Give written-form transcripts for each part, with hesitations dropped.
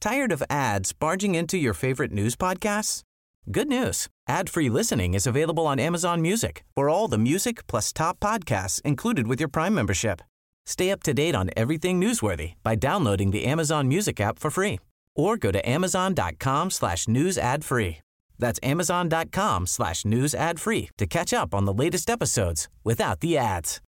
Tired of ads barging into your favorite news podcasts? Good news. Ad-free listening is available on Amazon Music for all the music plus top podcasts included with your Prime membership. Stay up to date on everything newsworthy by downloading the Amazon Music app for free or go to amazon.com/news ad free. That's amazon.com/news ad free to catch up on the latest episodes without the ads.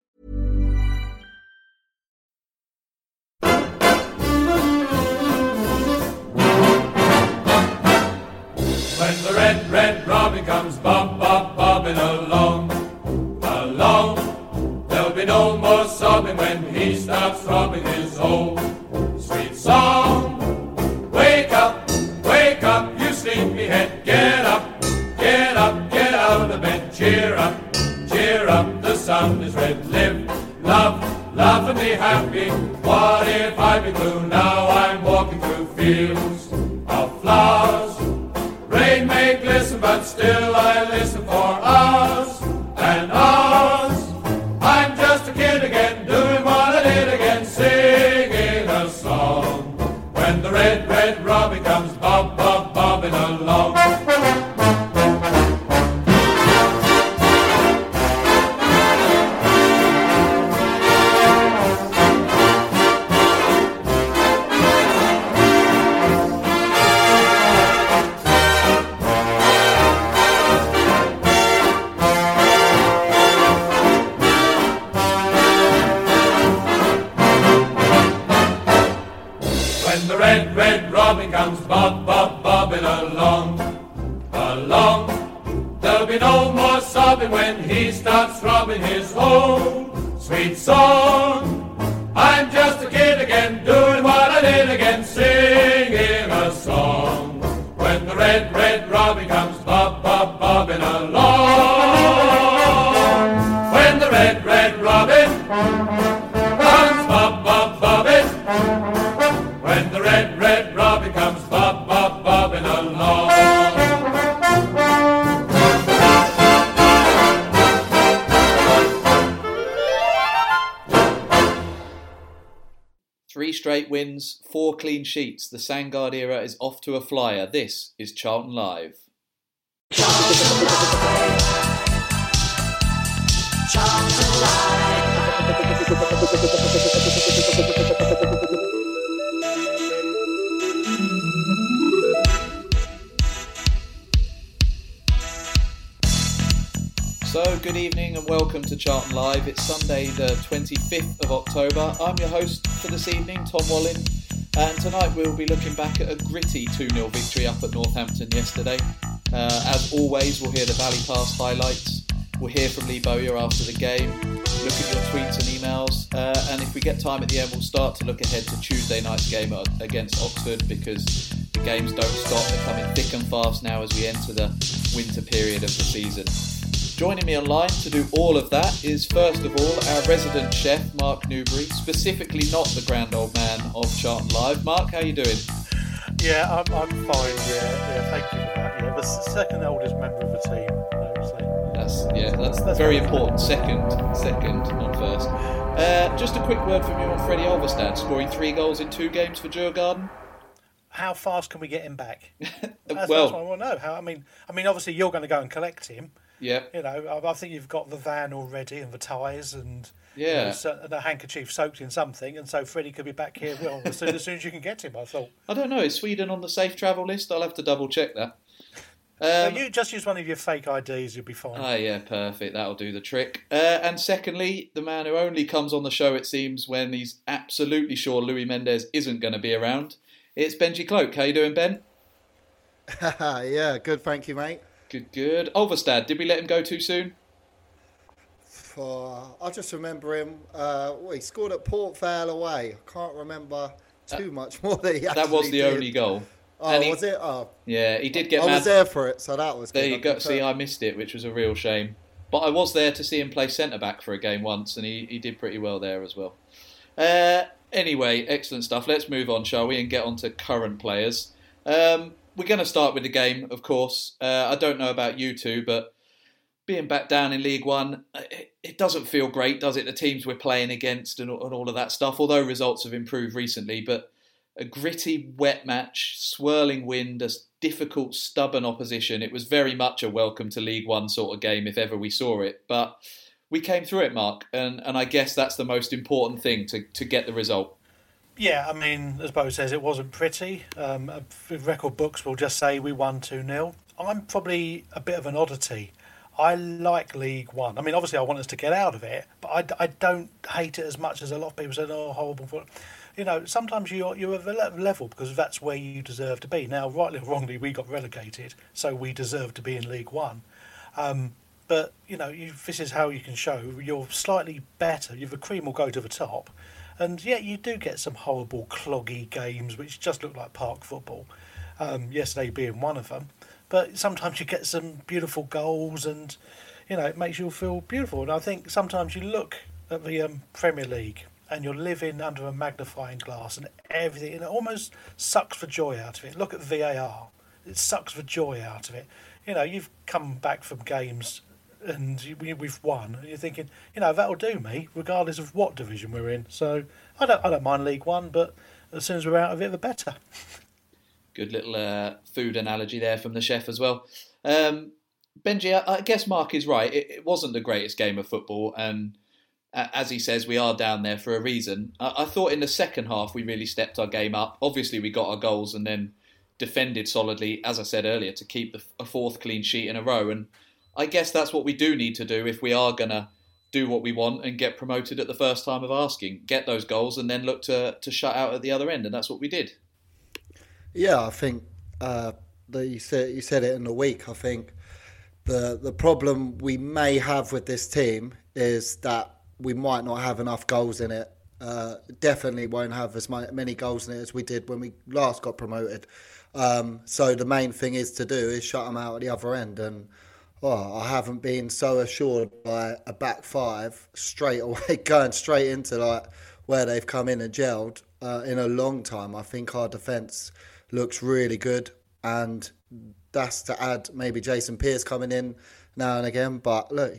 When the red, red robin comes bobbing along, there'll be no more sobbing when he starts throbbing his old sweet song. Wake up, you sleepyhead, get up, get out of bed, cheer up, the sun is red, live, love, laugh and be happy. What if I be blue? Now I'm walking through fields of flowers. Rain may glisten, but still I listen for hours and hours. I'm just a kid again, doing what I did again, singing a song. When the red, red robin comes bobbing along. Red, red robin comes bobbing along. There'll be no more sobbing when he starts throbbing his old sweet song. I'm just a kid again, doing what I did again, singing a song. When the red, red robin comes bobbing along. When the red, red robin comes bobbing. When the red, red robin comes bobbing along. Three straight wins, 4 clean sheets. The Sandgard era is off to a flyer. This is Charlton Live. Charlton Live. Charlton Live. So, good evening and welcome to Charlton Live. It's Sunday the 25th of October. I'm your host for this evening, Tom Wallin, and tonight we'll be looking back at a gritty 2-0 victory up at Northampton yesterday. As always, we'll hear the Valley Pass highlights. We'll hear from Lee Bowyer after the game, look at your tweets and emails, and if we get time at the end, we'll start to look ahead to Tuesday night's game against Oxford, because the games don't stop. They're coming thick and fast now as we enter the winter period of the season. Joining me online to do all of that is, first of all, our resident chef, Mark Newbury, specifically not the grand old man of Charlton Live. Mark, how are you doing? Yeah, I'm fine, yeah, thank you for that. Yeah, the second oldest member of the team, obviously. That's very important. Second, not first. Just a quick word from you on Freddie Ulverstad, scoring 3 goals in 2 games for Djurgården. How fast can we get him back? That's Well, what I want to know. I mean, obviously you're going to go and collect him. Yeah. You know, I think you've got the van already and the ties and the handkerchief soaked in something, and so Freddie could be back here as soon as you can get him, I thought. I don't know. Is Sweden on the safe travel list? I'll have to double check that. You just use one of your fake IDs, you'll be fine. Oh, yeah, perfect. That'll do the trick. And secondly, the man who only comes on the show, it seems, when he's absolutely sure Louis Mendes isn't going to be around. It's Benji Cloak. How you doing, Ben? Yeah, good, thank you, mate. Good. Ulverstad, did we let him go too soon? I just remember him. He scored at Port Vale away. I can't remember too much more that he actually That was the only goal. Oh, was it? Oh. Yeah, he did get I was there for it, so that was good. There you go. See, I missed it, which was a real shame. But I was there to see him play centre-back for a game once, and he did pretty well there as well. Anyway, excellent stuff. Let's move on, shall we, and get on to current players. We're going to start with the game, of course. I don't know about you two, but being back down in League One, it doesn't feel great, does it? The teams we're playing against and all of that stuff, although results have improved recently. But a gritty, wet match, swirling wind, a difficult, stubborn opposition. It was very much a welcome to League One sort of game if ever we saw it. But we came through it, Mark, and I guess that's the most important thing to get the result. Yeah, I mean, as Bo says, it wasn't pretty. Record books will just say we won 2-0. I'm probably a bit of an oddity. I like League One. I mean, obviously I want us to get out of it, but I don't hate it as much as a lot of people said, oh, horrible. You know, sometimes you're at a level because that's where you deserve to be. Now, rightly or wrongly, we got relegated, so we deserve to be in League One. But, you know, this is how you can show you're slightly better. The cream will go to the top. And yet you do get some horrible, cloggy games which just look like park football. Yesterday being one of them. But sometimes you get some beautiful goals and, you know, it makes you feel beautiful. And I think sometimes you look at the Premier League and you're living under a magnifying glass and everything, and it almost sucks the joy out of it. Look at VAR. It sucks the joy out of it. You know, you've come back from games and we've won, and you're thinking, you know, that'll do me, regardless of what division we're in. So I don't mind League One, but as soon as we're out of it, the better. Good little food analogy there from the chef as well. Benji, I guess Mark is right. It wasn't the greatest game of football, and as he says, we are down there for a reason. I thought in the second half we really stepped our game up. Obviously, we got our goals and then defended solidly, as I said earlier, to keep a fourth clean sheet in a row. And I guess that's what we do need to do if we are going to do what we want and get promoted at the first time of asking. Get those goals and then look to shut out at the other end, and that's what we did. Yeah, I think that you said it in the week. I think the problem we may have with this team is that we might not have enough goals in it. Definitely won't have as many goals in it as we did when we last got promoted. So the main thing is shut them out at the other end. And I haven't been so assured by a back five straight away, going straight into like where they've come in and gelled in a long time. I think our defence looks really good, and that's to add maybe Jason Pearce coming in now and again. But look,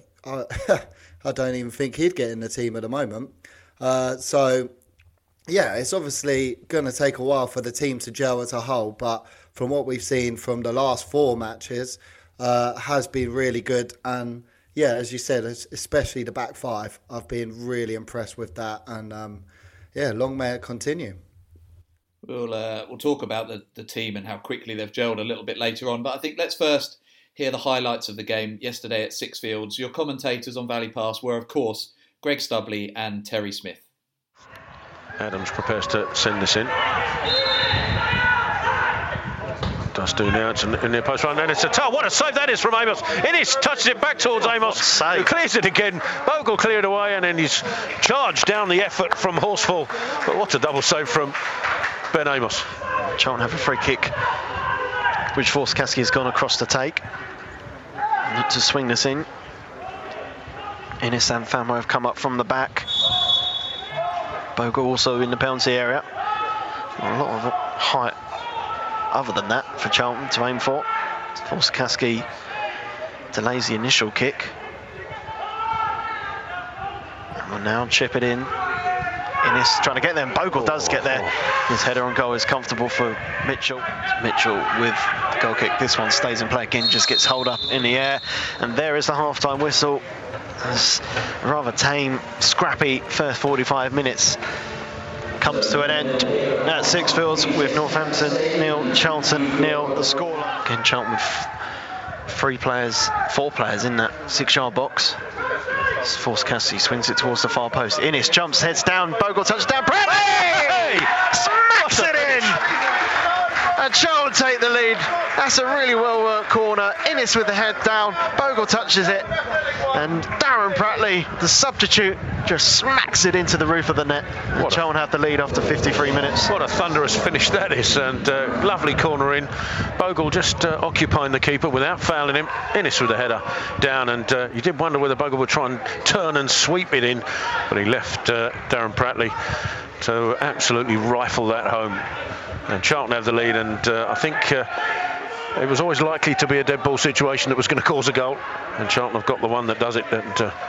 I don't even think he'd get in the team at the moment. So yeah, it's obviously going to take a while for the team to gel as a whole. But from what we've seen from the last 4 matches, has been really good. And yeah, as you said, especially the back five, I've been really impressed with that. And long may it continue. We'll talk about the team and how quickly they've gelled a little bit later on. But I think let's first hear the highlights of the game yesterday at Sixfields. Your commentators on Valley Pass were, of course, Greg Stubley and Terry Smith. Adams prepares to send this in. Does do now. It's in the post run, and it's a toe. What a save that is from Amos. Innes touches it back towards Amos, who clears it again. Bogle cleared away, and then he's charged down the effort from Horsfall. But what a double save from Ben Amos. Charlton have a free kick, which Forskaski has gone across to take. Look to swing this in. Innes and Famo have come up from the back. Bogle also in the penalty area. A lot of height other than that for Charlton to aim for. Forskaski delays the initial kick. And we'll now chip it in. Innes trying to get there, and Bogle does get there. His header on goal is comfortable for Mitchell. Mitchell with the goal kick. This one stays in play again, just gets hold up in the air. And there is the half-time whistle. This rather tame, scrappy first 45 minutes comes to an end at Sixfields with Northampton 0, Charlton 0. The scoreline. Again, Charlton with 4 players in that 6-yard box. Forskaski swings it towards the far post. Innes jumps, heads down. Bogle touches down. Bradley smacks it in. And Charlton take the lead. That's a really well-worked corner. Innes with the head down. Bogle touches it. And Darren Pratley, the substitute, just smacks it into the roof of the net. And Charlton have the lead after 53 minutes. What a thunderous finish that is. And lovely corner in. Bogle just occupying the keeper without fouling him. Innes with the header down. And you did wonder whether Bogle would try and turn and sweep it in. But he left Darren Pratley to absolutely rifle that home. And Charlton have the lead, and I think it was always likely to be a dead ball situation that was going to cause a goal, and Charlton have got the one that does it. And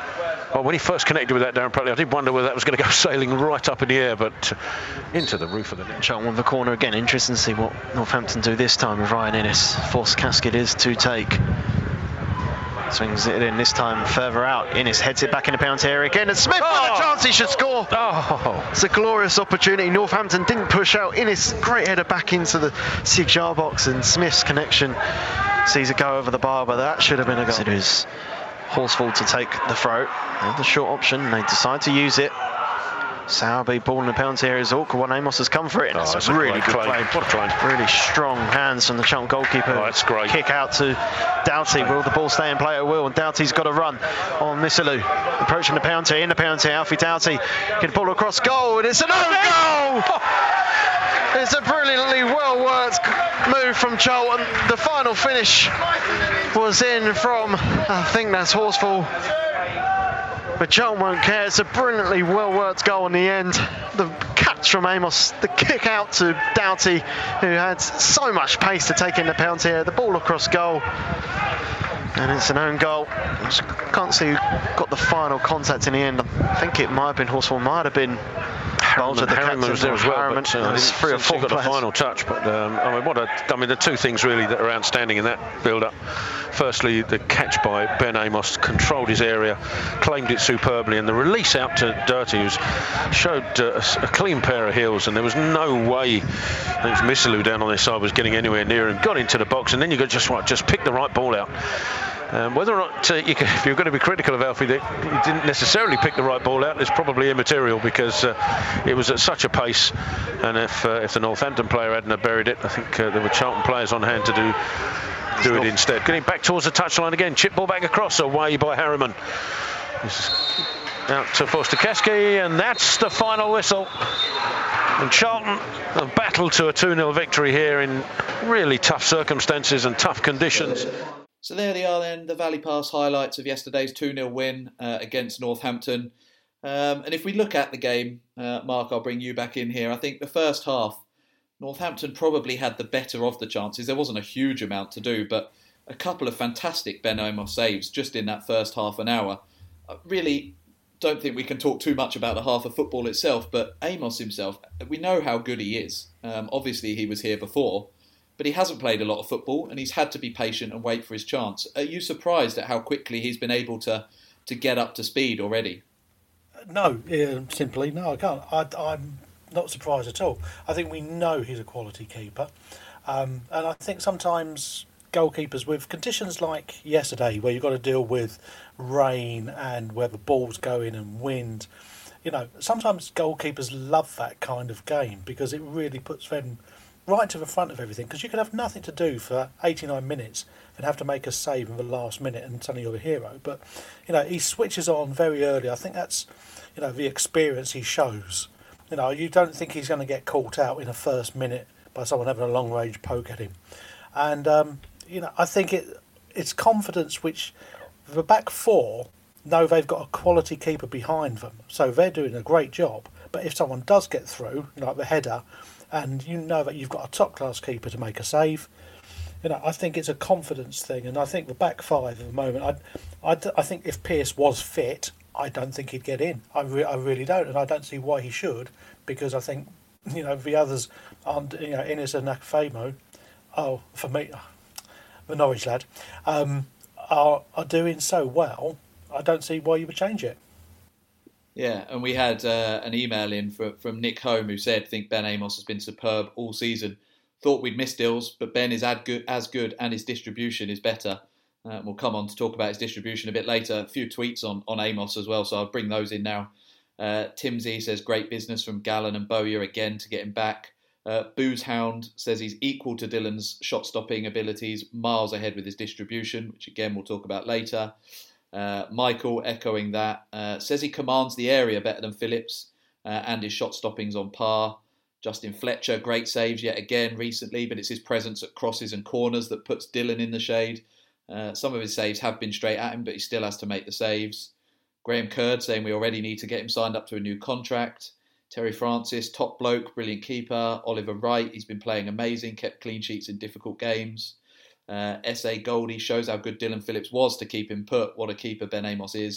Well, when he first connected with that, Darren Pratley, I did wonder whether that was going to go sailing right up in the air, but into the roof of the net. Charlton with the corner again. Interesting to see what Northampton do this time with Ryan Innes. Forced Cascadiers to take. Swings it in this time further out. Innes heads it back in the penalty area again, and Smith with a chance he should score. It's a glorious opportunity. Northampton didn't push out. Innes, great header back into the 6-yard box, and Smith's connection sees it go over the bar, but that should have been a goal. It is Horsfall to take the throw. And the short option, they decide to use it. Sowerby ball in the penalty area is awkward when Amos has come for it. That's a really good play. What a play. Really strong hands from the Charlton goalkeeper. That's great. Kick out to Doughty. Will the ball stay in play at will? And Doughty's got a run on Missilou. Approaching the penalty, in the penalty, Alfie Doughty can pull across goal, and it's an own goal! It's a brilliantly well-worked move from Charlton. The final finish was in from, I think that's Horsfall. But Charlton won't care. It's a brilliantly well-worked goal in the end. The catch from Amos, the kick out to Doughty, who had so much pace to take in the penalty area. The ball across goal, and it's an own goal. I can't see who got the final contact in the end. I think it might have been Horsfall, might have been Harriman was there as well, but there's 3 or 4 got the final touch. But I mean, the two things really that are outstanding in that build-up. Firstly, the catch by Ben Amos, controlled his area, claimed it superbly, and the release out to Doughty, who showed a clean pair of heels, and there was no way I think Missilou down on this side was getting anywhere near him. Got into the box, and then you got just pick the right ball out. Whether or not if you're going to be critical of Alfie that he didn't necessarily pick the right ball out, is probably immaterial, because it was at such a pace, and if the Northampton player hadn't buried it, I think there were Charlton players on hand to do it instead. Getting back towards the touchline again, chip ball back across, away by Harriman. Out to Forster-Keski, and that's the final whistle. And Charlton have battled to a 2-0 victory here in really tough circumstances and tough conditions. So there they are then, the Valley Pass highlights of yesterday's 2-0 win against Northampton. And if we look at the game, Mark, I'll bring you back in here. I think the first half, Northampton probably had the better of the chances. There wasn't a huge amount to do, but a couple of fantastic Ben Amos saves just in that first half an hour. I really don't think we can talk too much about the half of football itself, but Amos himself, we know how good he is. Obviously, he was here before, but he hasn't played a lot of football, and he's had to be patient and wait for his chance. Are you surprised at how quickly he's been able to get up to speed already? No, simply no, I can't. I'm not surprised at all. I think we know he's a quality keeper, and I think sometimes goalkeepers with conditions like yesterday, where you've got to deal with rain and where the ball's going and wind, sometimes goalkeepers love that kind of game, because it really puts them right to the front of everything, because you can have nothing to do for 89 minutes and have to make a save in the last minute and suddenly you're the hero. But he switches on very early. I think that's the experience he shows. You don't think he's going to get caught out in the first minute by someone having a long range poke at him. And I think it's confidence which the back four know they've got a quality keeper behind them, so they're doing a great job. But if someone does get through, like the header, and you know that you've got a top-class keeper to make a save, I think it's a confidence thing. And I think the back five at the moment, I think if Pearce was fit, I don't think he'd get in. I really don't, and I don't see why he should, because I think the others aren't. Innes and Nakafemo, for me, the Norwich lad, are doing so well. I don't see why you would change it. Yeah, and we had an email in from Nick Home, who said, think Ben Amos has been superb all season. Thought we'd missed Dills, but Ben is as good and his distribution is better. We'll come on to talk about his distribution a bit later. A few tweets on Amos as well, so I'll bring those in now. Tim Z says, great business from Gallen and Bowyer again to get him back. Boozehound says he's equal to Dylan's shot-stopping abilities, miles ahead with his distribution, which again we'll talk about later. Michael, echoing that, says he commands the area better than Phillips, and his shot stopping's on par. Justin Fletcher, great saves yet again recently, but it's his presence at crosses and corners that puts Dylan in the shade. Some of his saves have been straight at him, but he still has to make the saves. Graham Curd saying we already need to get him signed up to a new contract. Terry Francis, top bloke, brilliant keeper. Oliver Wright, he's been playing amazing, kept clean sheets in difficult games. S.A. Goldie shows how good Dylan Phillips was to keep him put. What a keeper Ben Amos is.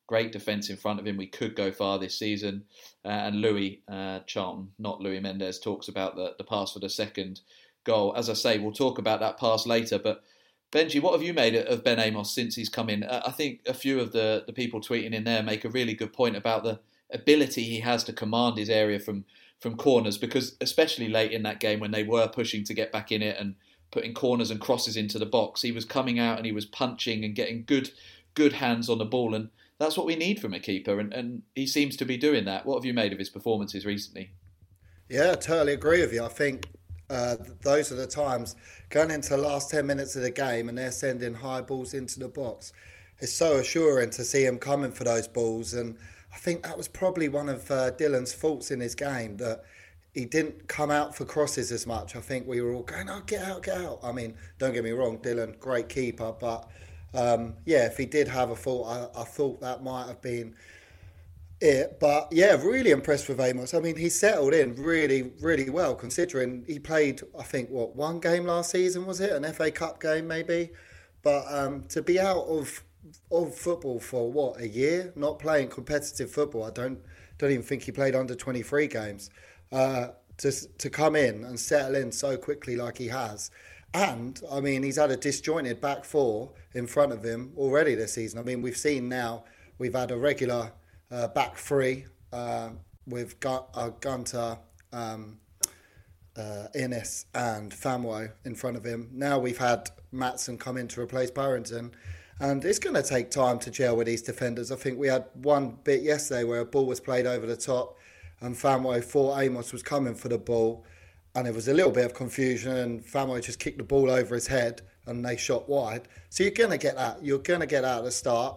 great defence in front of him. We could go far this season. And Louis Charlton, not Louis Mendes, talks about the pass for the second goal. As I say, we'll talk about that pass later. But Benji, what have you made of Ben Amos since he's come in? I think a few of the people tweeting in there make a really good point about the ability he has to command his area from corners, because especially late in that game when they were pushing to get back in it and putting corners and crosses into the box, he was coming out and he was punching and getting good hands on the ball, and that's what we need from a keeper, and he seems to be doing that. What have you made of his performances recently? Yeah, I totally agree with you. I think those are the times going into the last 10 minutes of the game and they're sending high balls into the box. It's so assuring to see him coming for those balls, and I think that was probably one of Dylan's faults in his game, that he didn't come out for crosses as much. I think we were all going, oh, get out, get out. I mean, don't get me wrong, Dylan, great keeper, but if he did have a fault, I thought that might have been it. But yeah, really impressed with Amos. I mean, he settled in really, really well, considering he played, I think, one game last season, was it? An FA Cup game maybe? But to be out of football for a year, not playing competitive football, I don't even think he played under 23 games, to come in and settle in so quickly like he has. And I mean, he's had a disjointed back four in front of him already this season. I mean, we've had a regular back three with Gunter, Innes and Famwo in front of him. Now we've had Maatsen come in to replace Barrington, and it's going to take time to gel with these defenders. I think we had one bit yesterday where a ball was played over the top and Famwo thought Amos was coming for the ball, and there was a little bit of confusion and Famwo just kicked the ball over his head and they shot wide. So you're going to get that. You're going to get that at the start.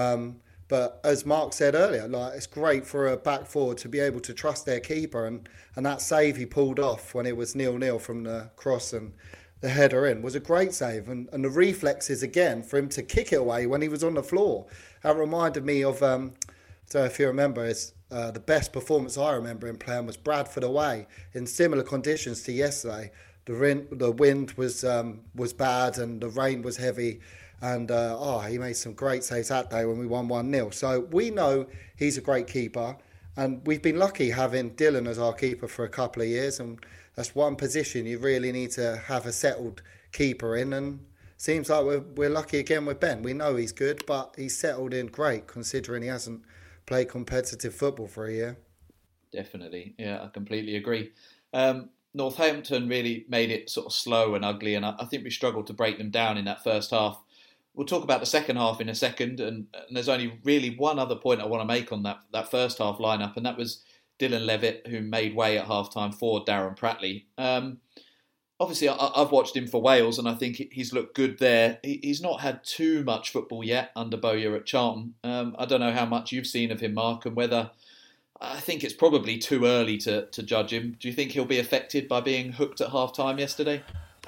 But as Mark said earlier, it's great for a back forward to be able to trust their keeper, and that save he pulled off when it was 0-0 from the cross and the header in was a great save, and the reflexes again for him to kick it away when he was on the floor. That reminded me of, I don't know if you remember, the best performance I remember him playing was Bradford away in similar conditions to yesterday. The wind was bad and the rain was heavy. And he made some great saves that day when we won 1-0. So we know he's a great keeper. And we've been lucky having Dylan as our keeper for a couple of years. And that's one position you really need to have a settled keeper in. And seems like we're lucky again with Ben. We know he's good, but he's settled in great considering he hasn't played competitive football for a year. Definitely. Yeah, I completely agree. Northampton really made it sort of slow and ugly. And I think we struggled to break them down in that first half. We'll talk about the second half in a second, and there's only really one other point I want to make on that first half lineup, and that was Dylan Levitt, who made way at half-time for Darren Pratley. Obviously, I've watched him for Wales, and I think he's looked good there. He's not had too much football yet under Bowyer at Charlton. I don't know how much you've seen of him, Mark, and whether... I think it's probably too early to judge him. Do you think he'll be affected by being hooked at half-time yesterday?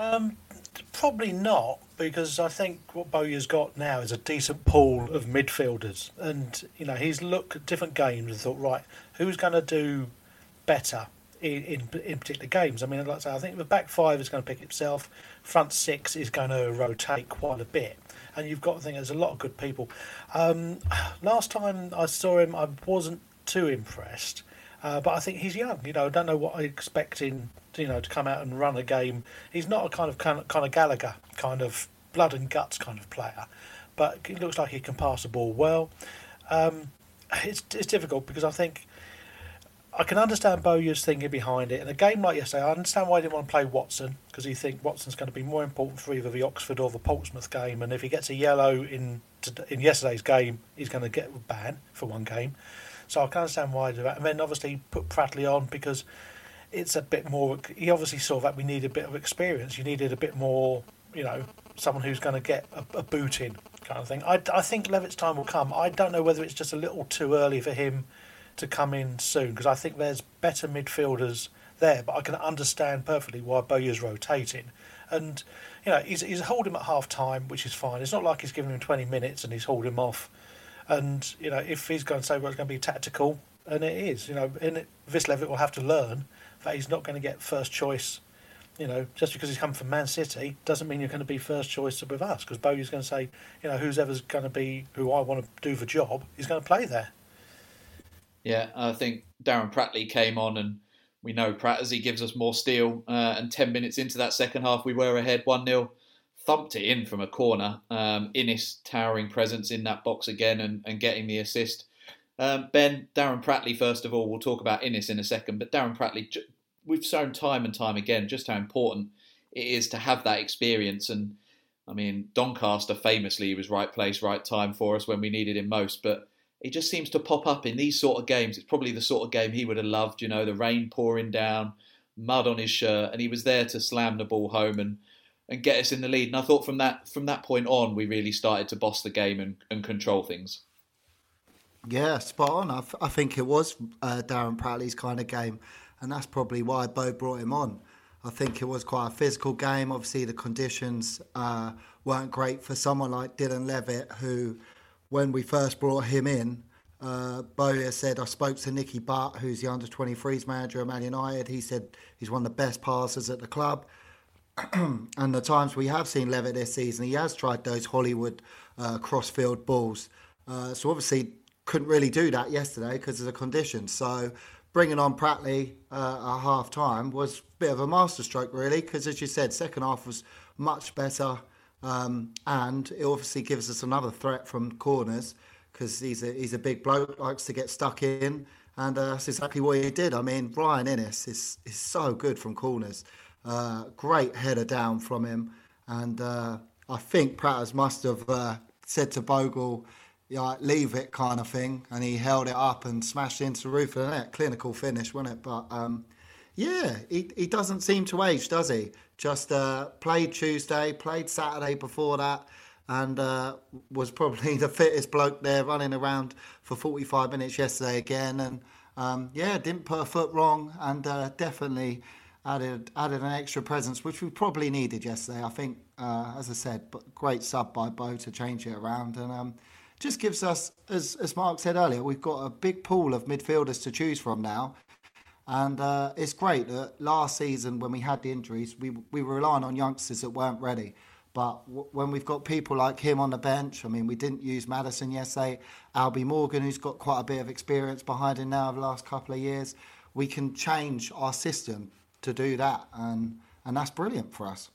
Probably not, because I think what Bowyer's got now is a decent pool of midfielders, and he's looked at different games and thought, right, who's going to do better in particular games? I mean, like I say, I think the back five is going to pick itself. Front six is going to rotate quite a bit, and you've got to think there's a lot of good people. Last time I saw him, I wasn't too impressed, but I think he's young. I don't know what I expect him to come out and run a game. He's not a kind of Gallagher kind of blood and guts kind of player, but it looks like he can pass the ball well. It's difficult because I think I can understand Bowyer's thinking behind it. In a game like yesterday, I understand why he didn't want to play Watson, because he thinks Watson's going to be more important for either the Oxford or the Portsmouth game, and if he gets a yellow in yesterday's game, he's going to get a ban for one game. So I can understand why he did that. And then obviously put Pratley on because it's a bit more... He obviously saw that we need a bit of experience. You needed a bit more, someone who's going to get a boot in kind of thing. I think Levitt's time will come. I don't know whether it's just a little too early for him to come in soon, because I think there's better midfielders there, but I can understand perfectly why Bowyer's rotating. And, he's holding him at half-time, which is fine. It's not like he's giving him 20 minutes and he's holding him off. And, if he's going to say, well, it's going to be tactical, and it is, Vis Levitt will have to learn that he's not going to get first choice just because he's come from Man City doesn't mean you're going to be first choice with us, because Bowyer's going to say, who's ever's going to be who I want to do the job is going to play there. Yeah, I think Darren Pratley came on, and we know Pratt, he gives us more steel. And 10 minutes into that second half, we were ahead 1-0. Thumped it in from a corner. Innis towering presence in that box again and getting the assist. Ben, Darren Pratley, first of all, we'll talk about Innis in a second, but Darren Pratley, we've shown time and time again just how important it is to have that experience. And I mean, Doncaster famously was right place, right time for us when we needed him most, but he just seems to pop up in these sort of games. It's probably the sort of game he would have loved, the rain pouring down, mud on his shirt, and he was there to slam the ball home and get us in the lead. And I thought from that point on, we really started to boss the game and control things. Yeah, spot on. I think it was Darren Pratley's kind of game, and that's probably why Bo brought him on. I think it was quite a physical game. Obviously, the conditions weren't great for someone like Dylan Levitt, who, when we first brought him in, Bowyer said, I spoke to Nicky Butt, who's the under-23s manager at Man United. He said he's one of the best passers at the club. And the times we have seen Levitt this season, he has tried those Hollywood cross-field balls. So obviously couldn't really do that yesterday because of the conditions. So bringing on Pratley at half-time was a bit of a masterstroke, really, because as you said, second half was much better. And it obviously gives us another threat from corners because he's a big bloke, likes to get stuck in, and that's exactly what he did. I mean, Ryan Innis is so good from corners. Great header down from him, and I think Pratters must have said to Bogle, leave it kind of thing, and he held it up and smashed into the roof of the net. Clinical finish, wasn't it? But he doesn't seem to age, does he? Just played Tuesday, played Saturday before that, and was probably the fittest bloke there, running around for 45 minutes yesterday again. And didn't put a foot wrong, and definitely added an extra presence, which we probably needed yesterday. I think, as I said, but great sub by Bo to change it around, and just gives us, as Mark said earlier, we've got a big pool of midfielders to choose from now. And it's great that last season when we had the injuries, we were relying on youngsters that weren't ready. But when we've got people like him on the bench, I mean, we didn't use Maddison yesterday. Albie Morgan, who's got quite a bit of experience behind him now over the last couple of years, we can change our system to do that. And that's brilliant for us.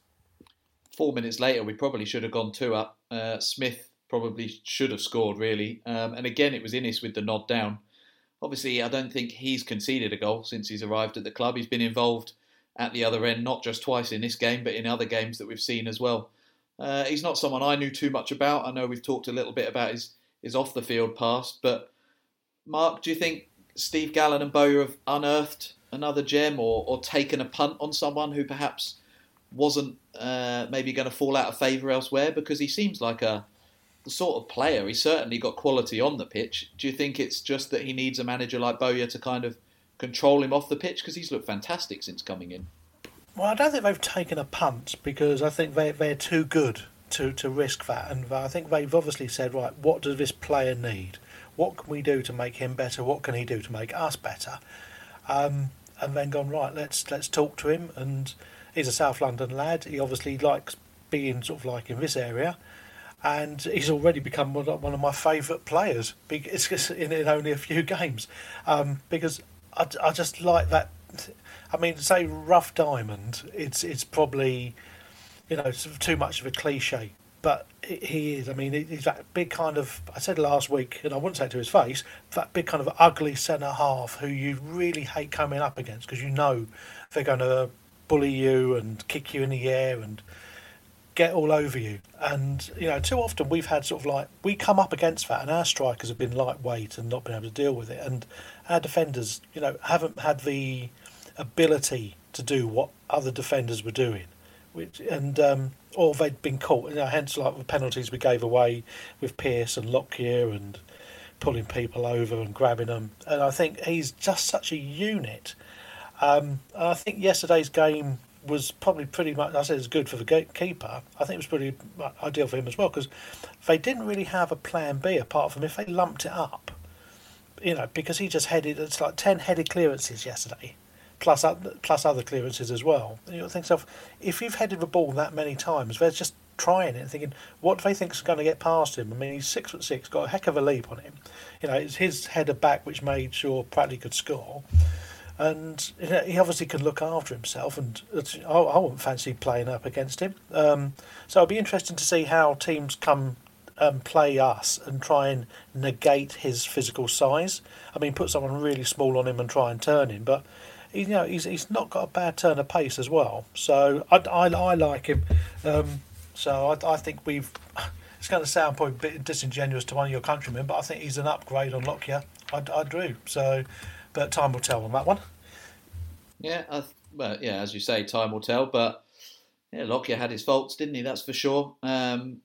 4 minutes later, we probably should have gone 2 up. Smith probably should have scored, really. And again, it was Innis with the nod down. Obviously, I don't think he's conceded a goal since he's arrived at the club. He's been involved at the other end, not just twice in this game, but in other games that we've seen as well. He's not someone I knew too much about. I know we've talked a little bit about his off-the-field past, but Mark, do you think Steve Gallen and Bowyer have unearthed another gem or taken a punt on someone who perhaps wasn't maybe going to fall out of favour elsewhere? Because he seems like the sort of player. He's certainly got quality on the pitch. Do you think it's just that he needs a manager like Bowyer to kind of control him off the pitch? Because he's looked fantastic since coming in. Well, I don't think they've taken a punt, because I think they're too good to risk that. And I think they've obviously said, right, what does this player need? What can we do to make him better? What can he do to make us better? And then gone, right, let's talk to him. And he's a South London lad. He obviously likes being sort of like in this area. And he's already become one of my favourite players. It's just in only a few games, because I just like that. I mean, say rough diamond, it's probably too much of a cliche, but he is. I mean, he's that big kind of. I said last week, and I wouldn't say it to his face, that big kind of ugly centre half who you really hate coming up against, because they're going to bully you and kick you in the air and get all over you. And too often we've had sort of like, we come up against that and our strikers have been lightweight and not been able to deal with it, and our defenders haven't had the ability to do what other defenders were doing, or they'd been caught, hence like the penalties we gave away with Pearce and Lockyer and pulling people over and grabbing them. And I think he's just such a unit. And I think yesterday's game was probably pretty much, I said it's good for the keeper. I think it was pretty ideal for him as well, because they didn't really have a plan B apart from if they lumped it up, because he just it's like 10 headed clearances yesterday plus other clearances as well. And you think to yourself, if you've headed the ball that many times, they're just trying it and thinking, what do they think is going to get past him? I mean, he's 6'6", got a heck of a leap on him. You know, it's his header back which made sure Pratley could score. And you know, he obviously can look after himself, and I wouldn't fancy playing up against him. So it'll be interesting to see how teams come play us and try and negate his physical size. I mean, put someone really small on him and try and turn him, but he's not got a bad turn of pace as well. So I like him. So I think we've. It's going to sound probably a bit disingenuous to one of your countrymen, but I think he's an upgrade on Lockyer. I do. So, but time will tell on that one. Yeah, well, yeah, as you say, time will tell. But yeah, Lockyer had his faults, didn't he? That's for sure. 2-0,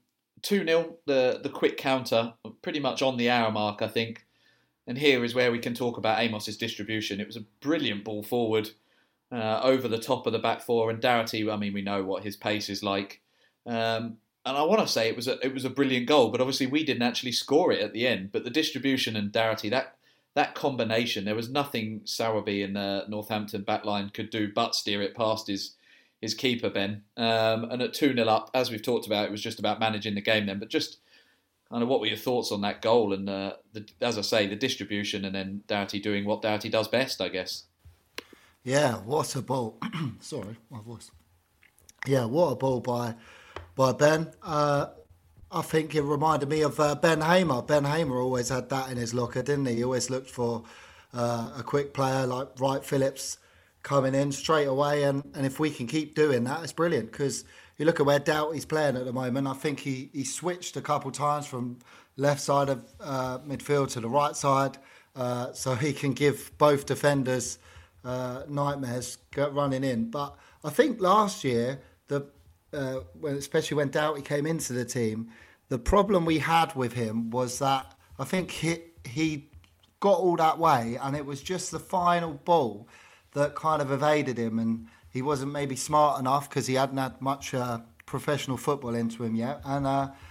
the quick counter, pretty much on the hour mark, I think. And here is where we can talk about Amos's distribution. It was a brilliant ball forward over the top of the back four, and Doherty. I mean, we know what his pace is like. And I want to say it was a brilliant goal, but obviously we didn't actually score it at the end. But the distribution and Doherty, that combination, there was nothing Sowerby in the Northampton backline could do but steer it past his keeper, Ben. And at 2-0 up, as we've talked about, it was just about managing the game then. But just kind of what were your thoughts on that goal? And as I say, the distribution and then Doherty doing what Doherty does best, I guess. Yeah, what a ball. Sorry, my voice. Yeah, what a ball by Ben. I think it reminded me of Ben Hamer. Ben Hamer always had that in his locker, didn't he? He always looked for a quick player like Wright Phillips coming in straight away. And if we can keep doing that, it's brilliant. Because you look at where Doughty's playing at the moment, I think he switched a couple times from left side of midfield to the right side. So he can give both defenders nightmares running in. But I think last year, especially when Doughty came into the team, the problem we had with him was that I think he got all that way, and it was just the final ball that kind of evaded him, and he wasn't maybe smart enough because he hadn't had much professional football into him yet. And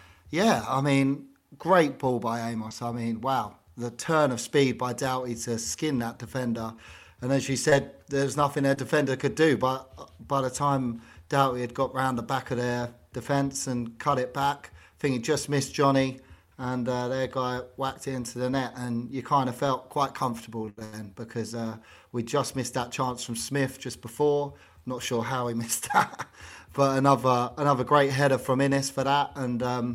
I mean, great ball by Amos. I mean, wow, the turn of speed by Doughty to skin that defender. And as you said, there's nothing their defender could do, but by the time Doughty had got round the back of their defence and cut it back, I think he just missed Johnny, and their guy whacked it into the net, and you kind of felt quite comfortable then because we just missed that chance from Smith just before. Not sure how he missed that, but another great header from Innes for that, and I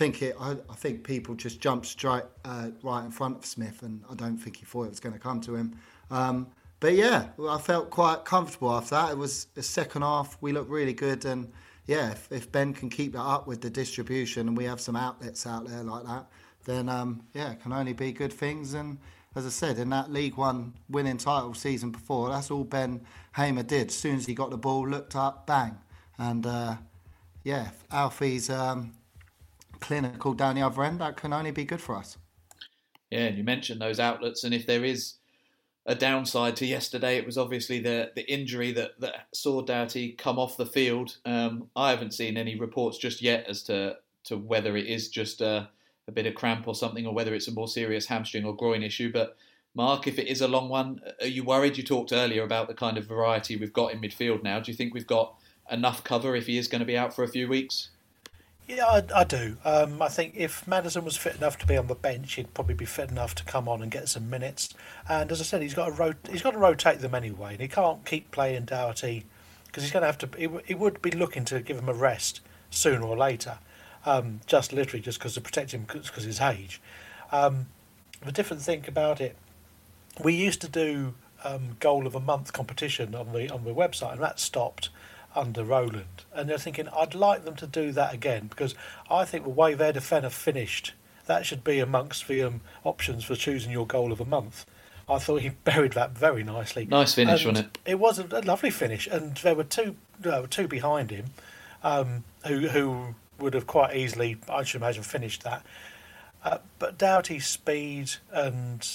think people just jumped straight right in front of Smith, and I don't think he thought it was going to come to him. But yeah, I felt quite comfortable after that. It was the second half. We looked really good. And yeah, if Ben can keep that up with the distribution and we have some outlets out there like that, then it can only be good things. And as I said, in that League One winning title season before, that's all Ben Hamer did. As soon as he got the ball, looked up, bang. And if Alfie's clinical down the other end, that can only be good for us. Yeah, and you mentioned those outlets, and if there is a downside to yesterday, it was obviously the injury that saw Doughty come off the field. I haven't seen any reports just yet as to whether it is just a bit of cramp or something, or whether it's a more serious hamstring or groin issue. But Mark, if it is a long one, are you worried? You talked earlier about the kind of variety we've got in midfield now. Do you think we've got enough cover if he is going to be out for a few weeks? Yeah, I do. I think if Maddison was fit enough to be on the bench, he'd probably be fit enough to come on and get some minutes. And as I said, he's got to rotate them anyway, and he can't keep playing Doughty because he's going to have to. He would be looking to give him a rest sooner or later, just because to protect him because of his age. The different thing about it, we used to do goal of a month competition on the website, and that stopped under Roland, and they're thinking I'd like them to do that again because I think the way their defender finished, that should be amongst the options for choosing your goal of a month. I thought he buried that very nicely. Nice finish, wasn't it? It was a lovely finish, and there were two behind him who would have quite easily, I should imagine, finished that. But Doughty's speed and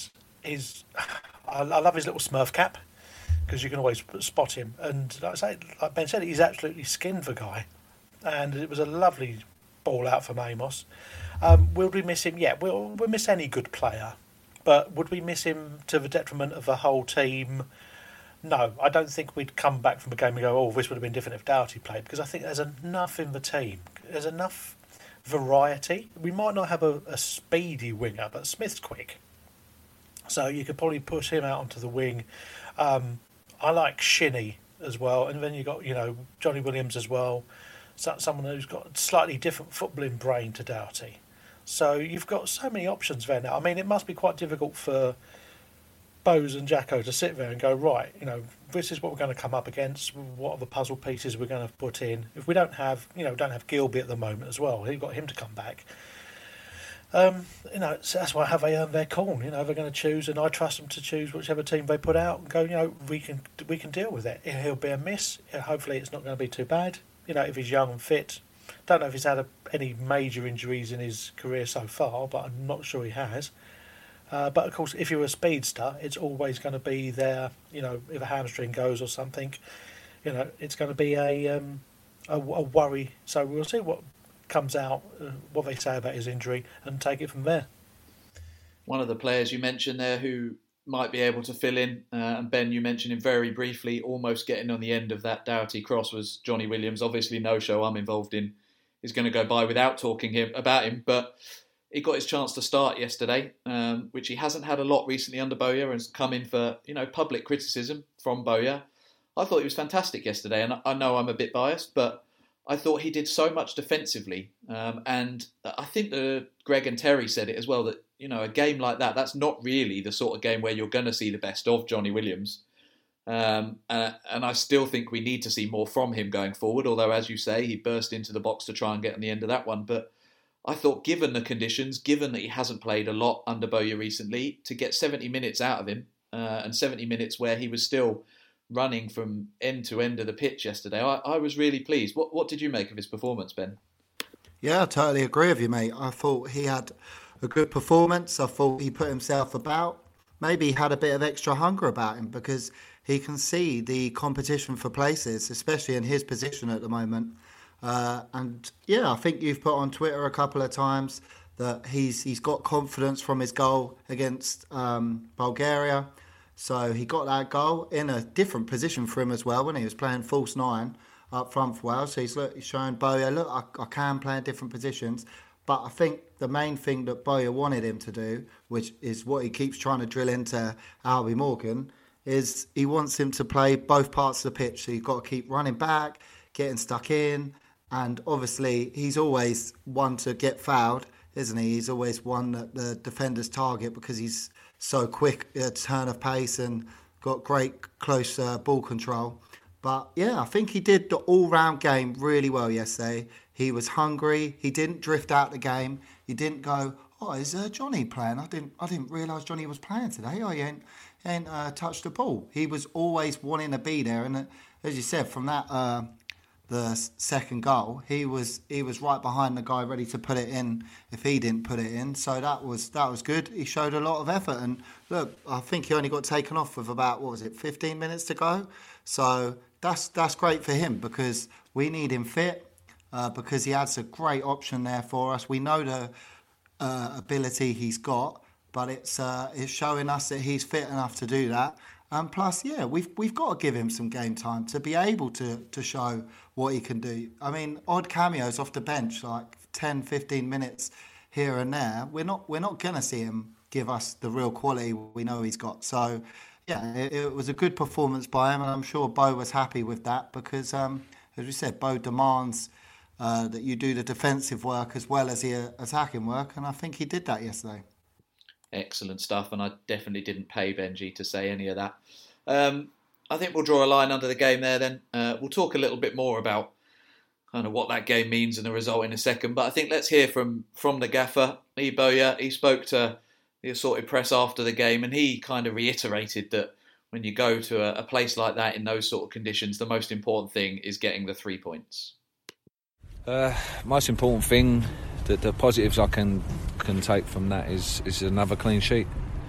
I love his little Smurf cap, because you can always spot him. And like Ben said, he's absolutely skinned the guy. And it was a lovely ball out from Amos. Will we miss him? Yeah, we'll miss any good player. But would we miss him to the detriment of the whole team? no, I don't think we'd come back from a game and go, oh, this would have been different if Doughty played, because I think there's enough in the team. There's enough variety. We might not have a speedy winger, but Smith's quick. So you could probably push him out onto the wing. I like Shinnie as well. And then you've got, Johnny Williams as well. Someone who's got a slightly different footballing brain to Doughty. So you've got so many options there now. I mean, it must be quite difficult for Bowes and Jacko to sit there and go, right, this is what we're going to come up against. What are the puzzle pieces we're going to put in? If we don't have Gilby at the moment as well, you've got him to come back. So that's why they earned their corn. They're going to choose, and I trust them to choose whichever team they put out and go, we can deal with it. He'll be a miss. Hopefully, it's not going to be too bad. If he's young and fit. Don't know if he's had any major injuries in his career so far, but I'm not sure he has. But of course, if you're a speedster, it's always going to be there. If a hamstring goes or something, it's going to be a worry. So we'll see what comes out, what they say about his injury, and take it from there. One of the players you mentioned there who might be able to fill in, and Ben, you mentioned him very briefly, almost getting on the end of that Doughty cross, was Johnny Williams. Obviously, no show I'm involved in is going to go by without talking about him, but he got his chance to start yesterday, which he hasn't had a lot recently under Bowyer, and has come in for public criticism from Bowyer. I thought he was fantastic yesterday, and I know I'm a bit biased, but I thought he did so much defensively, and I think that Greg and Terry said it as well, that a game like that's not really the sort of game where you're going to see the best of Johnny Williams, and I still think we need to see more from him going forward, although as you say, he burst into the box to try and get on the end of that one. But I thought, given the conditions, given that he hasn't played a lot under Bowyer recently, to get 70 minutes out of him, and 70 minutes where he was still running from end to end of the pitch yesterday, I was really pleased. What did you make of his performance, Ben? Yeah, I totally agree with you, mate. I thought he had a good performance. I thought he put himself about. Maybe he had a bit of extra hunger about him, because he can see the competition for places, especially in his position at the moment. And yeah, I think you've put on Twitter a couple of times that he's got confidence from his goal against Bulgaria. So he got that goal in a different position for him as well, when he was playing false nine up front for Wales. So he's showing Bowyer, look, I can play in different positions. But I think the main thing that Bowyer wanted him to do, which is what he keeps trying to drill into Albie Morgan, is he wants him to play both parts of the pitch. So you've got to keep running back, getting stuck in. And obviously, he's always one to get fouled, isn't he? He's always one that the defenders target because he's so quick at turn of pace and got great close ball control. But yeah, I think he did the all-round game really well yesterday. He was hungry. He didn't drift out the game. He didn't go, oh, is Johnny playing? I didn't realise Johnny was playing today. Oh, he ain't touched the ball. He was always wanting to be there. And as you said, from that the second goal, he was right behind the guy, ready to put it in if he didn't put it in. So that was good. He showed a lot of effort. And look, I think he only got taken off with about 15 minutes to go. So that's great for him, because we need him fit, because he has a great option there for us. We know the ability he's got, but it's showing us that he's fit enough to do that. And plus, yeah, we've got to give him some game time to be able to show what he can do. I mean, odd cameos off the bench, like 10, 15 minutes here and there. We're not going to see him give us the real quality we know he's got. So, yeah, it was a good performance by him, and I'm sure Bo was happy with that, because, as we said, Bo demands that you do the defensive work as well as the attacking work, and I think he did that yesterday. Excellent stuff, and I definitely didn't pay Benji to say any of that. I think we'll draw a line under the game there then. We'll talk a little bit more about kind of what that game means and the result in a second, but I think let's hear from the gaffer, Lee Bowyer. He spoke to the assorted press after the game, and he kind of reiterated that when you go to a place like that in those sort of conditions, the most important thing is getting the 3 points. Most important thing, that the positives I can take from that is another clean sheet.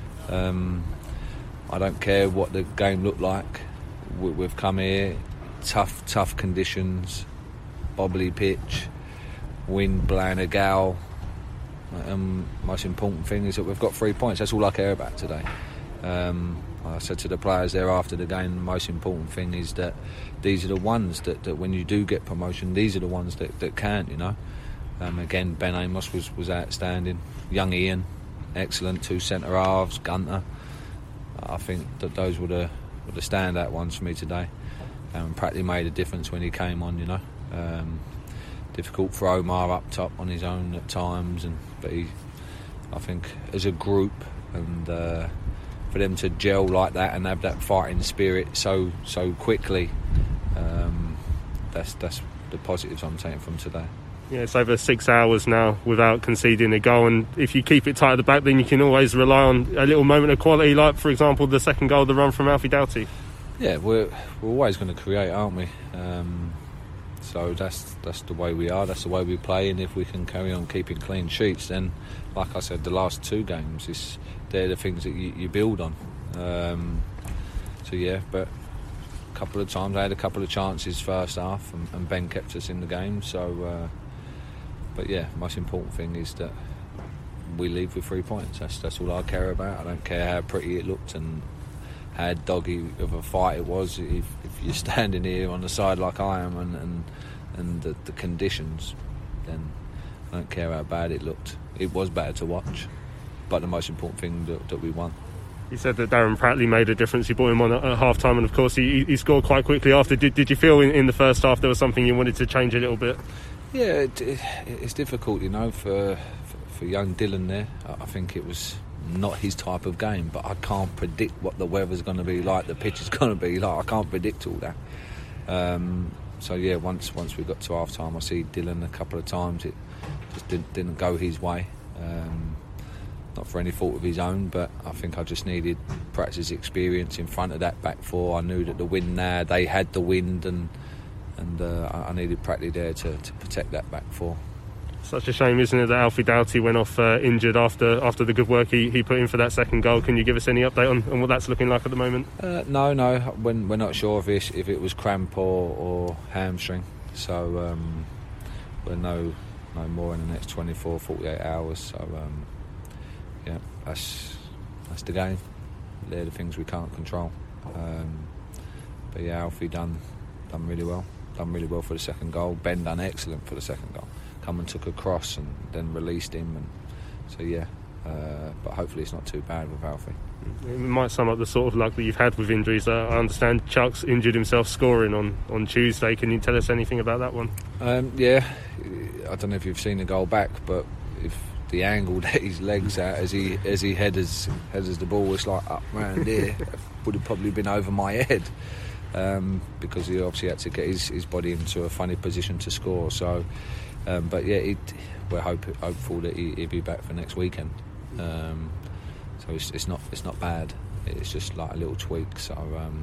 I don't care what the game looked like. We've come here, tough conditions, bobbly pitch, wind blowing a gale. Most important thing is that we've got 3 points. That's all I care about today. I said to the players there after the game, the most important thing is that these are the ones that when you do get promotion, these are the ones that can, you know. Again, Ben Amos was outstanding. Young Ian, excellent. 2 centre halves, Gunter. I think that those were the standout ones for me today. Practically made a difference when he came on, you know. Difficult for Omar up top on his own at times, but I think as a group and for them to gel like that and have that fighting spirit so quickly, that's the positives I'm taking from today. Yeah, it's over 6 hours now without conceding a goal, and if you keep it tight at the back, then you can always rely on a little moment of quality, like, for example, the second goal, the run from Alfie Doughty. Yeah, we're always going to create, aren't we? So that's the way we are, that's the way we play, and if we can carry on keeping clean sheets, then, like I said, the last 2 games, they're the things that you build on. So yeah, but a couple of times I had a couple of chances first half, and Ben kept us in the game. So, but yeah, most important thing is that we leave with 3 points. That's all I care about. I don't care how pretty it looked and how doggy of a fight it was. If you're standing here on the side like I am and the conditions, then I don't care how bad it looked. It was better to watch, but the most important thing that we won. You said that Darren Pratley made a difference. You brought him on at half-time, and of course he scored quite quickly after. Did you feel in the first half there was something you wanted to change a little bit? Yeah, it's difficult, you know, for young Dylan there. I think it was not his type of game, but I can't predict what the weather's going to be like, the pitch is going to be like. I can't predict all that. So yeah, once we got to half-time, I see Dylan a couple of times. It just didn't go his way. Not for any fault of his own, but I think I just needed practice experience in front of that back four. I knew that the wind now, they had the wind, and I needed Pratley there to protect that back four. Such a shame, isn't it, that Alfie Doughty went off injured after the good work he put in for that second goal. Can you give us any update on what that's looking like at the moment? No, we're not sure if it was cramp or hamstring, so we'll know more in the next 24, 48 hours. So yeah, that's the game. They're the things we can't control. But yeah, Alfie done really well. Done really well for the second goal. Ben done excellent for the second goal. Come and took a cross and then released him, and so yeah. But hopefully it's not too bad with Alfie. It might sum up the sort of luck that you've had with injuries. I understand Chuck's injured himself scoring on Tuesday. Can you tell us anything about that one? Yeah, I don't know if you've seen the goal back, but if the angle that his legs at as he headers the ball was like up round here, would have probably been over my head, because he obviously had to get his body into a funny position to score. So, but yeah, we're hopeful that he'll be back for next weekend. So it's not bad. It's just like a little tweak. So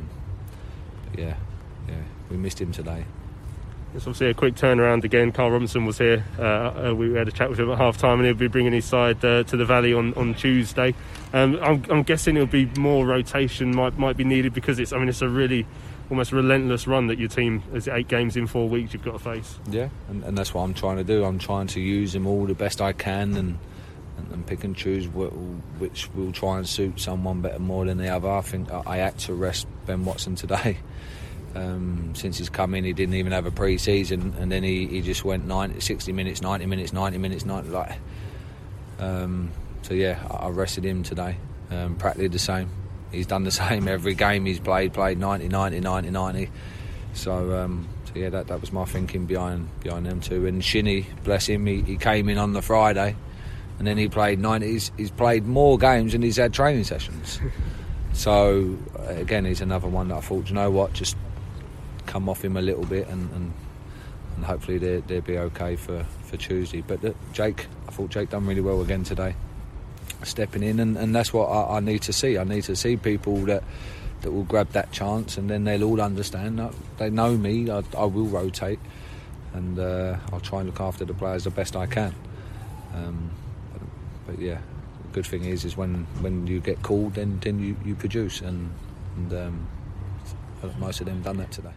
yeah, we missed him today. It's obviously a quick turnaround again. Carl Robinson was here. We had a chat with him at half-time, and he'll be bringing his side to the Valley on Tuesday. I'm guessing it'll be more rotation might be needed, because it's a really almost relentless run that your team is 8 games in 4 weeks you've got to face. Yeah, and that's what I'm trying to do. I'm trying to use them all the best I can and pick and choose which will try and suit someone better more than the other. I think I had to rest Ben Watson today. Since he's come in, he didn't even have a pre-season, and then he just went 60 minutes, 90 minutes, 90 minutes, 90 like. So yeah, I rested him today. Pratley the same. He's done the same every game he's played 90, 90, 90, 90. So yeah, that was my thinking behind them two. And Shinnie, bless him, he came in on the Friday, and then he played 90. He's played more games than he's had training sessions. So again, he's another one that I thought, you know what, just come off him a little bit, and hopefully they'll be okay for Tuesday. But Jake, I thought Jake done really well again today, stepping in, and that's what I need to see. I need to see people that will grab that chance, and then they'll all understand that they know me. I will rotate, and I'll try and look after the players the best I can. But yeah, the good thing is when you get called, then you produce, and most of them done that today.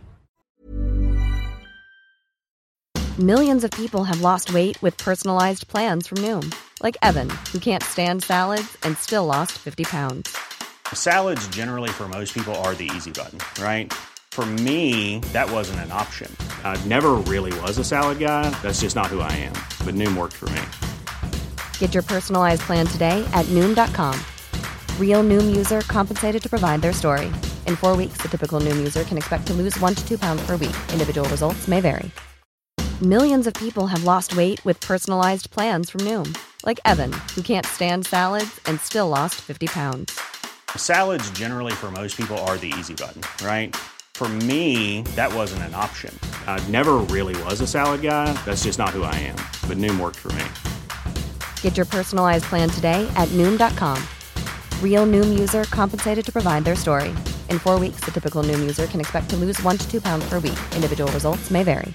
Millions of people have lost weight with personalized plans from Noom. Like Evan, who can't stand salads and still lost 50 pounds. Salads generally for most people are the easy button, right? For me, that wasn't an option. I never really was a salad guy. That's just not who I am. But Noom worked for me. Get your personalized plan today at Noom.com. Real Noom user compensated to provide their story. In 4 weeks, the typical Noom user can expect to lose 1 to 2 pounds per week. Individual results may vary. Millions of people have lost weight with personalized plans from Noom. Like Evan, who can't stand salads and still lost 50 pounds. Salads generally for most people are the easy button, right? For me, that wasn't an option. I never really was a salad guy. That's just not who I am. But Noom worked for me. Get your personalized plan today at Noom.com. Real Noom user compensated to provide their story. In 4 weeks, the typical Noom user can expect to lose 1 to 2 pounds per week. Individual results may vary.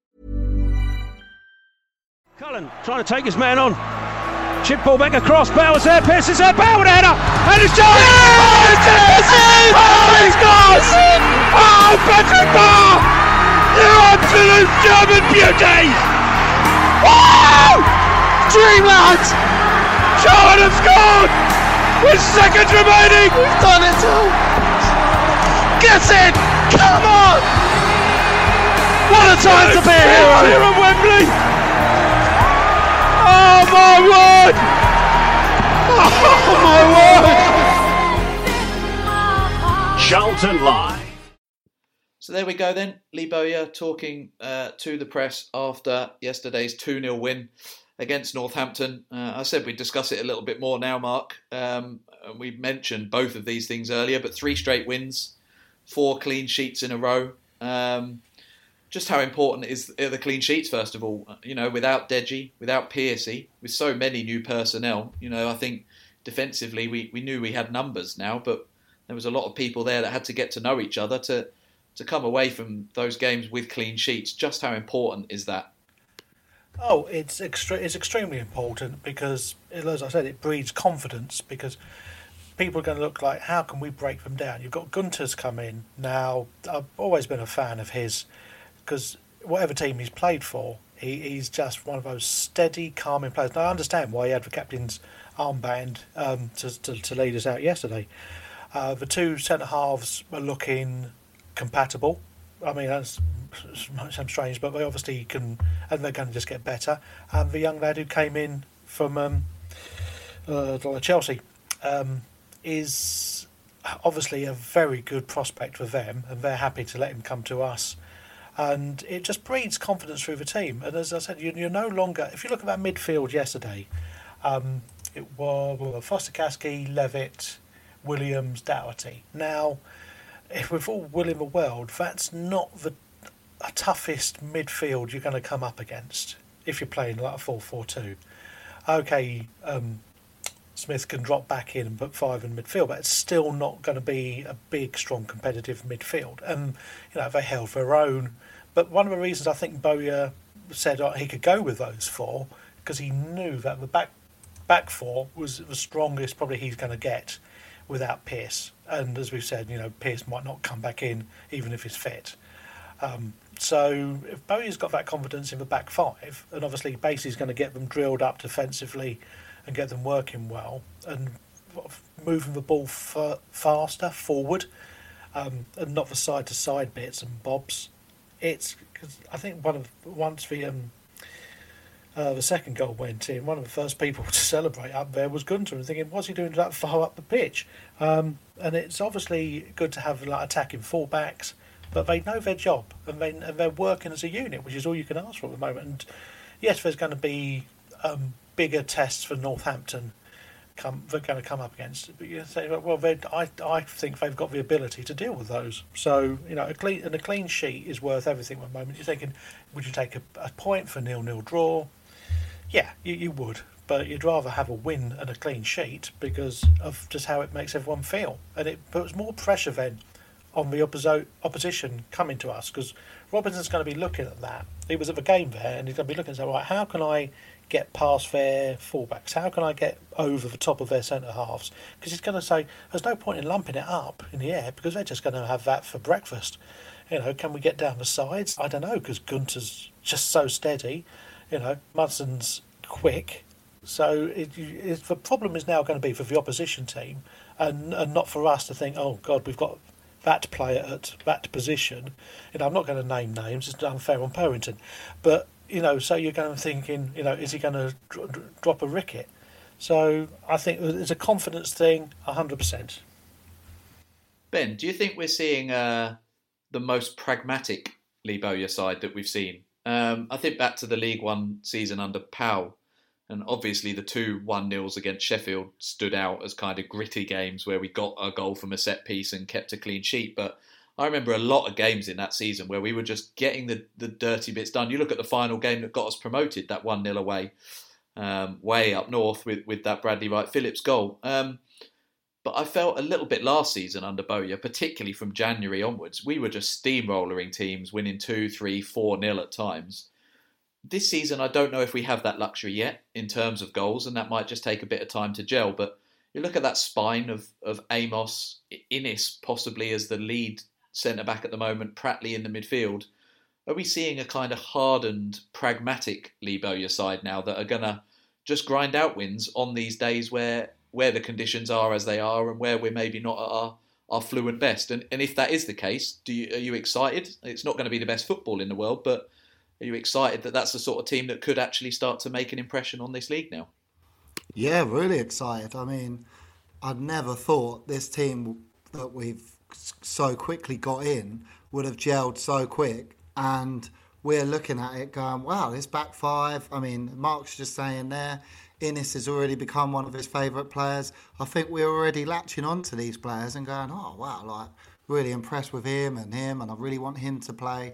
Cullen trying to take his man on. Chip ball back across. Bowers there. Pearce is there. Bauer with a header. And it's Jones. Oh, it's in! Oh, he scores! Oh, Patrick Barr! You absolute German beauty! Wow! Dreamland! Charlton have scored! With seconds remaining! We've done it all! Get in! Come on! What a time to be a hero! Here at Wembley! Oh my word! Oh my word! Charlton Live. So there we go then. Lee Bowyer talking to the press after yesterday's 2-0 win against Northampton. I said we'd discuss it a little bit more now, Mark. We mentioned both of these things earlier, but 3 straight wins, 4 clean sheets in a row. Just how important are the clean sheets, first of all? You know, without Deji, without Piercy, with so many new personnel, you know, I think defensively we knew we had numbers now, but there was a lot of people there that had to get to know each other to come away from those games with clean sheets. Just how important is that? Oh, it's extremely important because, as I said, it breeds confidence because people are going to look like, how can we break them down? You've got Gunter's come in. Now, I've always been a fan of his because whatever team he's played for, he's just one of those steady, calming players. Now, I understand why he had the captain's armband to lead us out yesterday. The 2 centre-halves are looking compatible. I mean, that's some strange, but they obviously can, and they're going to just get better. And the young lad who came in from Chelsea is obviously a very good prospect for them, and they're happy to let him come to us. And it just breeds confidence through the team. And as I said, you're no longer, if you look at that midfield yesterday, it was Foster-Caskey, Levitt, Williams, Doherty. Now, if we've all will in the world, that's not the toughest midfield you're going to come up against if you're playing like a 4-4-2. Okay, Smith can drop back in and put 5 in midfield, but it's still not going to be a big, strong, competitive midfield. And you know, they held their own. But one of the reasons I think Bowyer said he could go with those 4 because he knew that the back 4 was the strongest probably he's going to get without Pearce. And as we've said, you know, Pearce might not come back in even if he's fit. So if Bowyer's got that confidence in the back 5, and obviously Basie's going to get them drilled up defensively and get them working well and moving the ball faster forward and not the side-to-side bits and bobs. It's cause I think once the second goal went in, one of the first people to celebrate up there was Gunter, and thinking, what's he doing that far up the pitch? And it's obviously good to have like attacking fullbacks, but they know their job and they're working as a unit, which is all you can ask for at the moment. And yes, there's going to be bigger tests for Northampton they're going to come up against. But you say, well, I think they've got the ability to deal with those. So, you know, a clean sheet is worth everything at the moment. You're thinking, would you take a point for 0-0 draw? Yeah, you would. But you'd rather have a win and a clean sheet because of just how it makes everyone feel. And it puts more pressure then on the opposition coming to us because Robinson's going to be looking at that. He was at the game there and he's going to be looking and say, right, how can I get past their fullbacks? How can I get over the top of their centre halves? Because he's going to say, there's no point in lumping it up in the air because they're just going to have that for breakfast. You know, can we get down the sides? I don't know because Gunter's just so steady. You know, Mudson's quick. So the problem is now going to be for the opposition team and not for us to think, oh God, we've got that player at that position. I'm not going to name names; it's unfair on Purrington, but so you're going to thinking, is he going to drop a ricket? So I think it's a confidence thing, 100%. Ben, do you think we're seeing the most pragmatic Lee Bowyer side that we've seen? I think back to the League One season under Powell, and obviously the 2 1-0s against Sheffield stood out as kind of gritty games where we got a goal from a set piece and kept a clean sheet. But I remember a lot of games in that season where we were just getting the dirty bits done. You look at the final game that got us promoted, that 1-0 away, way up north with that Bradley Wright Phillips goal. But I felt a little bit last season under Bowyer, particularly from January onwards, we were just steamrollering teams, winning 2-3, 4-0 at times. This season, I don't know if we have that luxury yet in terms of goals, and that might just take a bit of time to gel. But you look at that spine of Amos, Innis possibly as the lead centre-back at the moment, Pratley in the midfield. Are we seeing a kind of hardened, pragmatic Lee Bowyer side now that are going to just grind out wins on these days where the conditions are as they are and where we're maybe not at our fluent best? And if that is the case, are you excited? It's not going to be the best football in the world, but are you excited that that's the sort of team that could actually start to make an impression on this league now? Yeah, really excited. I mean, I'd never thought this team that we've so quickly got in would have gelled so quick, and we're looking at it going, wow, this back five. I mean, Mark's just saying there, Innis has already become one of his favourite players. I think we're already latching on to these players and going, oh, wow, like, really impressed with him, and I really want him to play.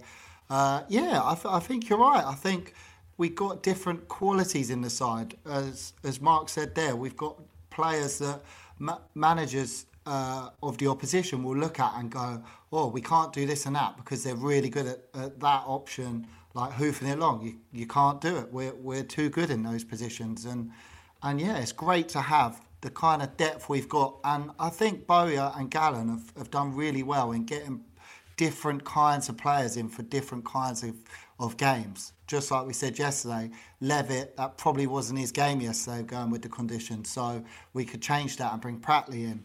I think you're right. I think we got different qualities in the side. As Mark said there, we've got players that managers of the opposition will look at and go, oh, we can't do this and that because they're really good at that option, like hoofing it along. You can't do it. We're too good in those positions. And yeah, it's great to have the kind of depth we've got. And I think Bowyer and Gallen have done really well in getting different kinds of players in for different kinds of games. Just like we said yesterday, Levitt, that probably wasn't his game yesterday going with the conditions. So we could change that and bring Pratley in.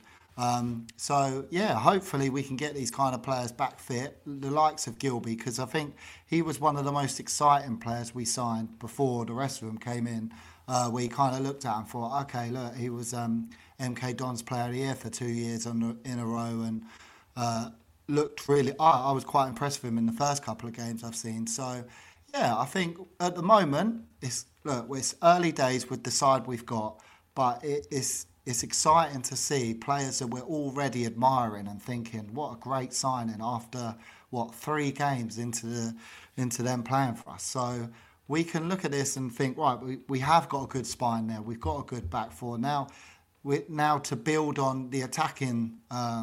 Hopefully we can get these kind of players back fit, the likes of Gilby, because I think he was one of the most exciting players we signed before the rest of them came in. We kind of looked at and thought, okay, look, he was MK Dons Player of the Year for 2 years in a row, and looked really. I was quite impressed with him in the first couple of games I've seen. So, yeah, I think at the moment it's early days with the side we've got, but it's exciting to see players that we're already admiring and thinking, what a great signing after 3 games into them playing for us. So we can look at this and think, right, we have got a good spine there. We've got a good back four now. Now to build on the attacking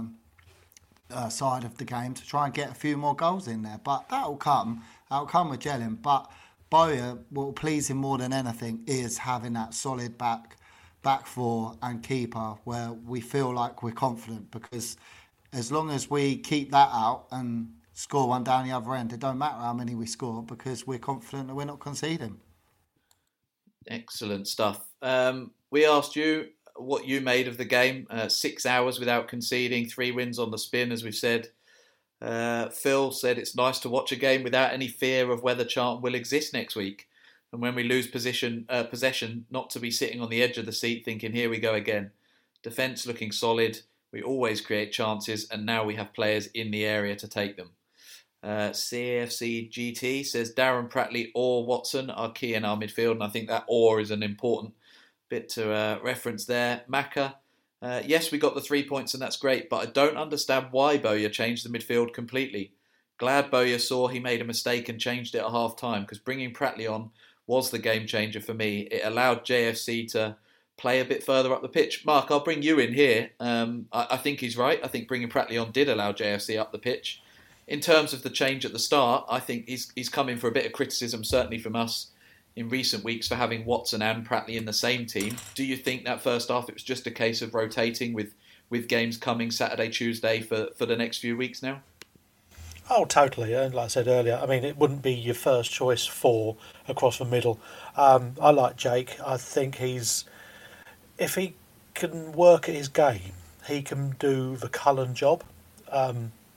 side of the game to try and get a few more goals in there. But that'll come with gelling. But Bowyer, what will please him more than anything is having that solid back four and keeper where we feel like we're confident, because as long as we keep that out and score one down the other end, it don't matter how many we score because we're confident that we're not conceding. Excellent stuff. We asked you what you made of the game. 6 hours without conceding, 3 wins on the spin, as we've said. Phil said it's nice to watch a game without any fear of whether Charlton will exist next week. And when we lose possession, not to be sitting on the edge of the seat thinking, here we go again. Defence looking solid. We always create chances, and now we have players in the area to take them. CFC GT says Darren Pratley or Watson are key in our midfield, and I think that or is an important bit to reference there. Macca, yes, we got the 3 points, and that's great, but I don't understand why Bowyer changed the midfield completely. Glad Bowyer saw he made a mistake and changed it at half time, because bringing Pratley on was the game changer for me. It allowed JFC to play a bit further up the pitch. Mark, I'll bring you in here. I think he's right. I think bringing Pratley on did allow JFC up the pitch. In terms of the change at the start, I think he's come in for a bit of criticism, certainly from us in recent weeks, for having Watson and Pratley in the same team. Do you think that first half it was just a case of rotating with games coming Saturday, Tuesday for the next few weeks now? Oh, totally. And like I said earlier, I mean, it wouldn't be your first choice 4 across the middle. I like Jake. I think if he can work at his game, he can do the Cullen job. I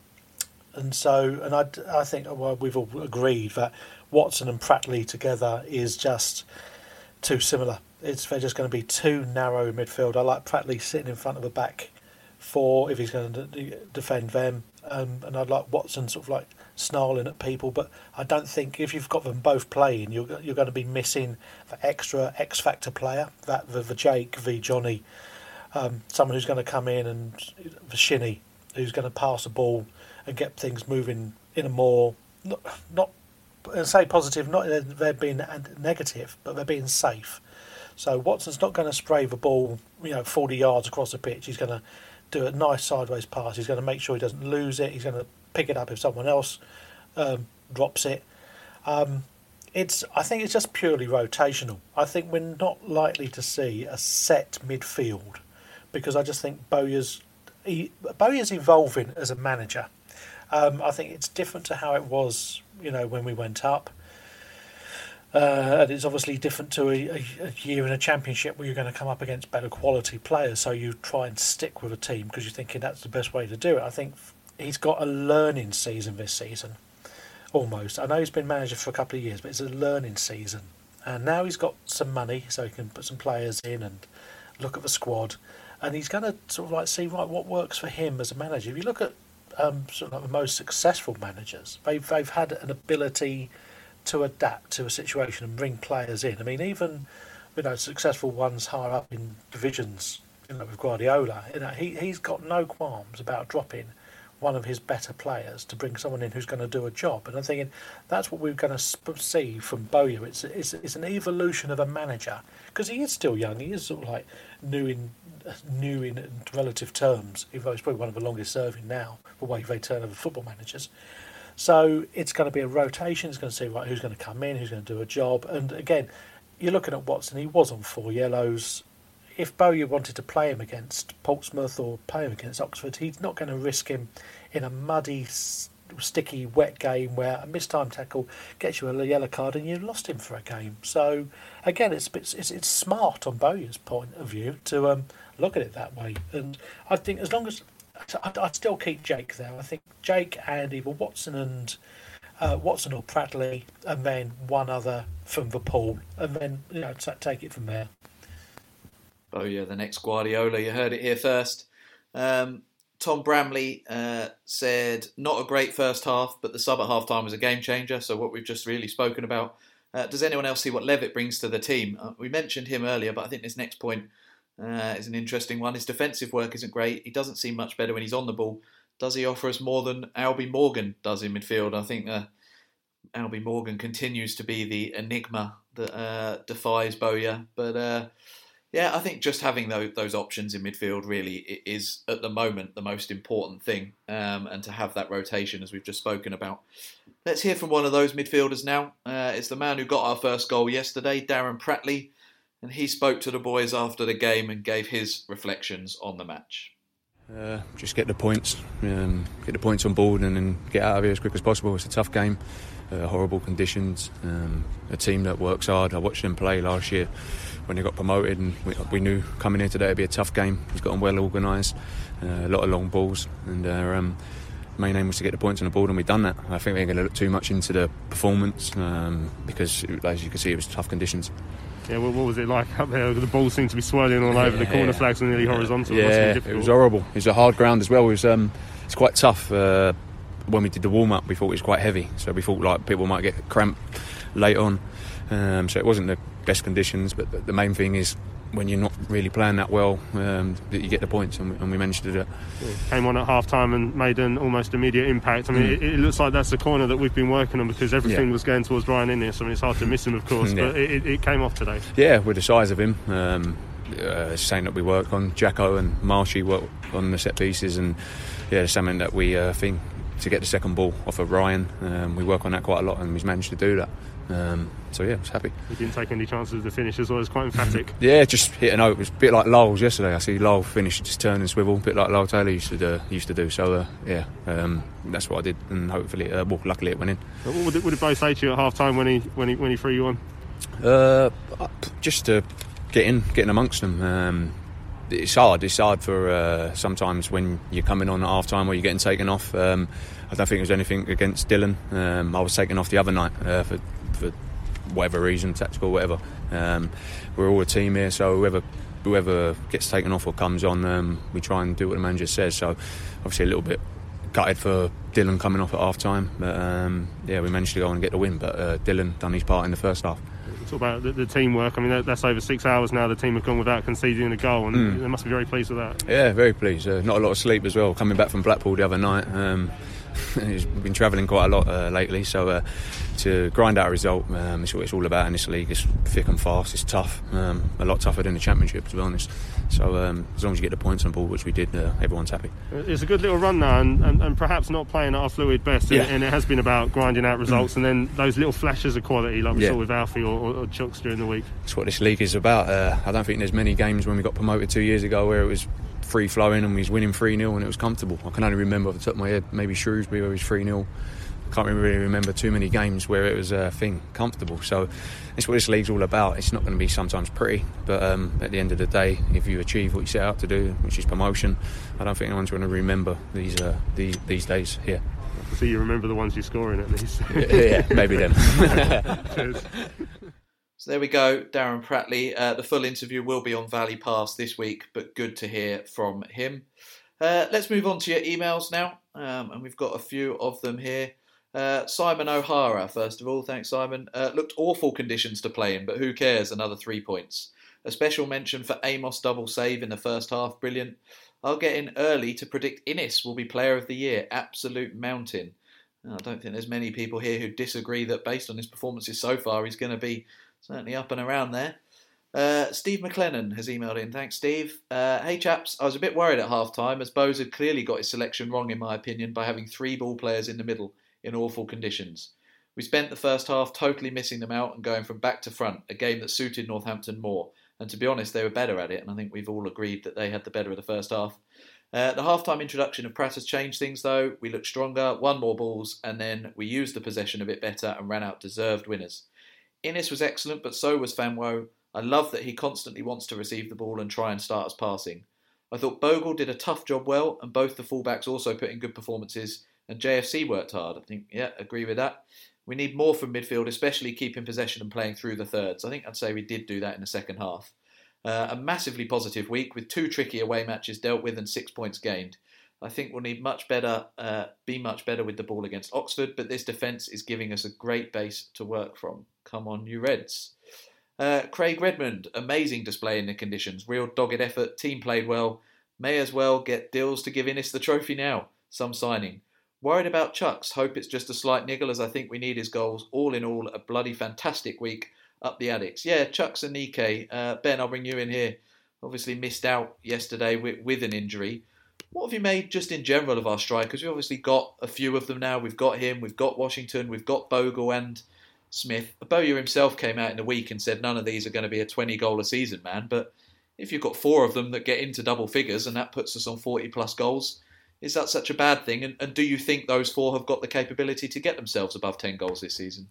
think we've all agreed that Watson and Pratley together is just too similar. They're just going to be too narrow in midfield. I like Pratley sitting in front of a back four if he's going to defend them, and I'd like Watson sort of like snarling at people. But I don't think if you've got them both playing, you're going to be missing the extra X factor player, that the Jake, the Johnny, someone who's going to come in, and the Shinny, who's going to pass the ball and get things moving in a more not say positive, not they're being negative, but they're being safe. So Watson's not going to spray the ball, 40 yards across the pitch. He's going to do a nice sideways pass. He's going to make sure he doesn't lose it. He's going to pick it up if someone else drops it. I think it's just purely rotational. I think we're not likely to see a set midfield because I just think Bowyer's evolving as a manager. I think it's different to how it was, when we went up. And it's obviously different to a year in a championship where you're going to come up against better quality players, so you try and stick with a team because you're thinking that's the best way to do it. I think he's got a learning season this season, almost. I know he's been manager for a couple of years, but it's a learning season. And now he's got some money, so he can put some players in and look at the squad. And he's going to sort of like see, right, what works for him as a manager. If you look at sort of like the most successful managers, they've had an ability to adapt to a situation and bring players in. I mean, even successful ones higher up in divisions, with Guardiola, he's got no qualms about dropping one of his better players to bring someone in who's going to do a job. And I'm thinking that's what we're going to see from Bowyer. It's an evolution of a manager because he is still young. He is sort of like new in relative terms, even though he's probably one of the longest serving now, the way they turn over football managers. So it's going to be a rotation. It's going to see who's going to come in, who's going to do a job. And again, you're looking at Watson. He was on 4 yellows. If Bowyer wanted to play him against Portsmouth or play him against Oxford, he's not going to risk him in a muddy, sticky, wet game where a mistimed tackle gets you a yellow card and you've lost him for a game. So again, it's smart on Bowyer's point of view to look at it that way. And I think as long as I'd still keep Jake there. I think Jake and either Watson or Pratley, and then one other from the pool, and then take it from there. Bowyer, the next Guardiola. You heard it here first. Tom Bramley said, not a great first half, but the sub at half-time was a game changer. So what we've just really spoken about. Does anyone else see what Levitt brings to the team? We mentioned him earlier, but I think this next point is an interesting one. His defensive work isn't great. He doesn't seem much better when he's on the ball. Does he offer us more than Albie Morgan does in midfield? I think Albie Morgan continues to be the enigma that defies Bowyer. But I think just having those options in midfield really is, at the moment, the most important thing. And to have that rotation, as we've just spoken about. Let's hear from one of those midfielders now. It's the man who got our first goal yesterday, Darren Pratley. And he spoke to the boys after the game and gave his reflections on the match. Just get the points on board and then get out of here as quick as possible. It's a tough game, horrible conditions, a team that works hard. I watched them play last year when they got promoted, and we knew coming here today it'd be a tough game. It's got them well organised, a lot of long balls, and main aim was to get the points on the board, and we've done that. I think we're going to look too much into the performance because, as you can see, it was tough conditions. Yeah, what was it like up there? The balls seemed to be swirling all over. The corner flags were nearly horizontal. Yeah, it was horrible. It was a hard ground as well. It was, it's quite tough. When we did the warm-up, we thought it was quite heavy, so we thought like people might get cramp late on. So it wasn't the best conditions, but the main thing is when you're not really playing that well, that you get the points, and we managed to do it. Came on at half-time and made an almost immediate impact. I mean, it looks like that's the corner that we've been working on because everything was going towards Brian Innes. I mean, it's hard to miss him, of course, but it came off today. Yeah, with the size of him, something that we work on. Jacko and Marshy work on the set pieces, and something that we think to get the second ball off of Ryan. We work on that quite a lot, and we've managed to do that. So I was happy. He didn't take any chances of the finish as well. It was quite emphatic. Just hit a note. It was a bit like Lyle's yesterday. I see Lyle finish, just turn and swivel, a bit like Lyle Taylor used to do. So that's what I did, and hopefully, luckily it went in. What did both say to you at half time when he threw you on? Just to get in amongst them. it's hard. It's hard for sometimes when you're coming on at half time or you're getting taken off. I don't think it was anything against Dylan. I was taken off the other night for whatever reason, tactical, whatever. We're all a team here, so whoever gets taken off or comes on, we try and do what the manager says. So obviously a little bit gutted for Dylan coming off at half time, but we managed to go on and get the win. But Dylan done his part in the first half. Talk about the teamwork. I mean, that's over 6 hours now. The team have gone without conceding a goal, and they must be very pleased with that. Yeah, very pleased. Not a lot of sleep as well. Coming back from Blackpool the other night. We've been travelling quite a lot lately, so to grind out a result, it's what it's all about in this league. It's thick and fast, it's tough, a lot tougher than the Championship, to be honest. So as long as you get the points on board, which we did, everyone's happy. It's a good little run now, and perhaps not playing at our fluid best, and it has been about grinding out results, and then those little flashes of quality like we saw with Alfie or Chucks during the week. That's what this league is about. I don't think there's many games when we got promoted 2 years ago where it was free flowing and we was winning 3-0 and it was comfortable. I can only remember off the top of my head maybe Shrewsbury where it was 3-0. I can't really remember too many games where it was comfortable. So it's what this league's all about. It's not going to be sometimes pretty, but at the end of the day, if you achieve what you set out to do, which is promotion, I don't think anyone's going to remember these days here. So you remember the ones you're scoring at least. Yeah, maybe them. Cheers. So there we go, Darren Pratley. The full interview will be on Valley Pass this week, but good to hear from him. Let's move on to your emails now, and we've got a few of them here. Simon O'Hara, first of all, thanks Simon. Looked awful conditions to play in, but who cares, another 3 points. A special mention for Amos double save in the first half, brilliant. I'll get in early to predict Innes will be player of the year, absolute mountain. I don't think there's many people here who disagree that based on his performances so far, he's going to be certainly up and around there. Steve McLennan has emailed in. Thanks, Steve. Hey, chaps. I was a bit worried at half-time as Bose had clearly got his selection wrong, in my opinion, by having 3 ball players in the middle in awful conditions. We spent the first half totally missing them out and going from back to front, a game that suited Northampton more. And to be honest, they were better at it, and I think we've all agreed that they had the better of the first half. The half-time introduction of Pratt has changed things, though. We looked stronger, won more balls, and then we used the possession a bit better and ran out deserved winners. Innes was excellent, but so was Fanwo. I love that he constantly wants to receive the ball and try and start us passing. I thought Bogle did a tough job well, and both the fullbacks also put in good performances, and JFC worked hard. I think, agree with that. We need more from midfield, especially keeping possession and playing through the thirds. I think I'd say we did do that in the second half. A massively positive week with 2 tricky away matches dealt with and 6 points gained. I think we'll need be much better with the ball against Oxford, but this defence is giving us a great base to work from. Come on, you Reds. Craig Redmond, amazing display in the conditions. Real dogged effort, team played well. May as well get Dills to give Innes the trophy now. Some signing. Worried about Chucks, hope it's just a slight niggle as I think we need his goals. All in all, a bloody fantastic week up the Addicts. Yeah, Chucks and Nike. Ben, I'll bring you in here. Obviously missed out yesterday with an injury. What have you made just in general of our strikers? We've obviously got a few of them now. We've got him, we've got Washington, we've got Bogle and Smith. Bowyer himself came out in the week and said none of these are going to be a 20-goal a season, man. But if you've got 4 of them that get into double figures and that puts us on 40-plus goals, is that such a bad thing? And do you think those 4 have got the capability to get themselves above 10 goals this season?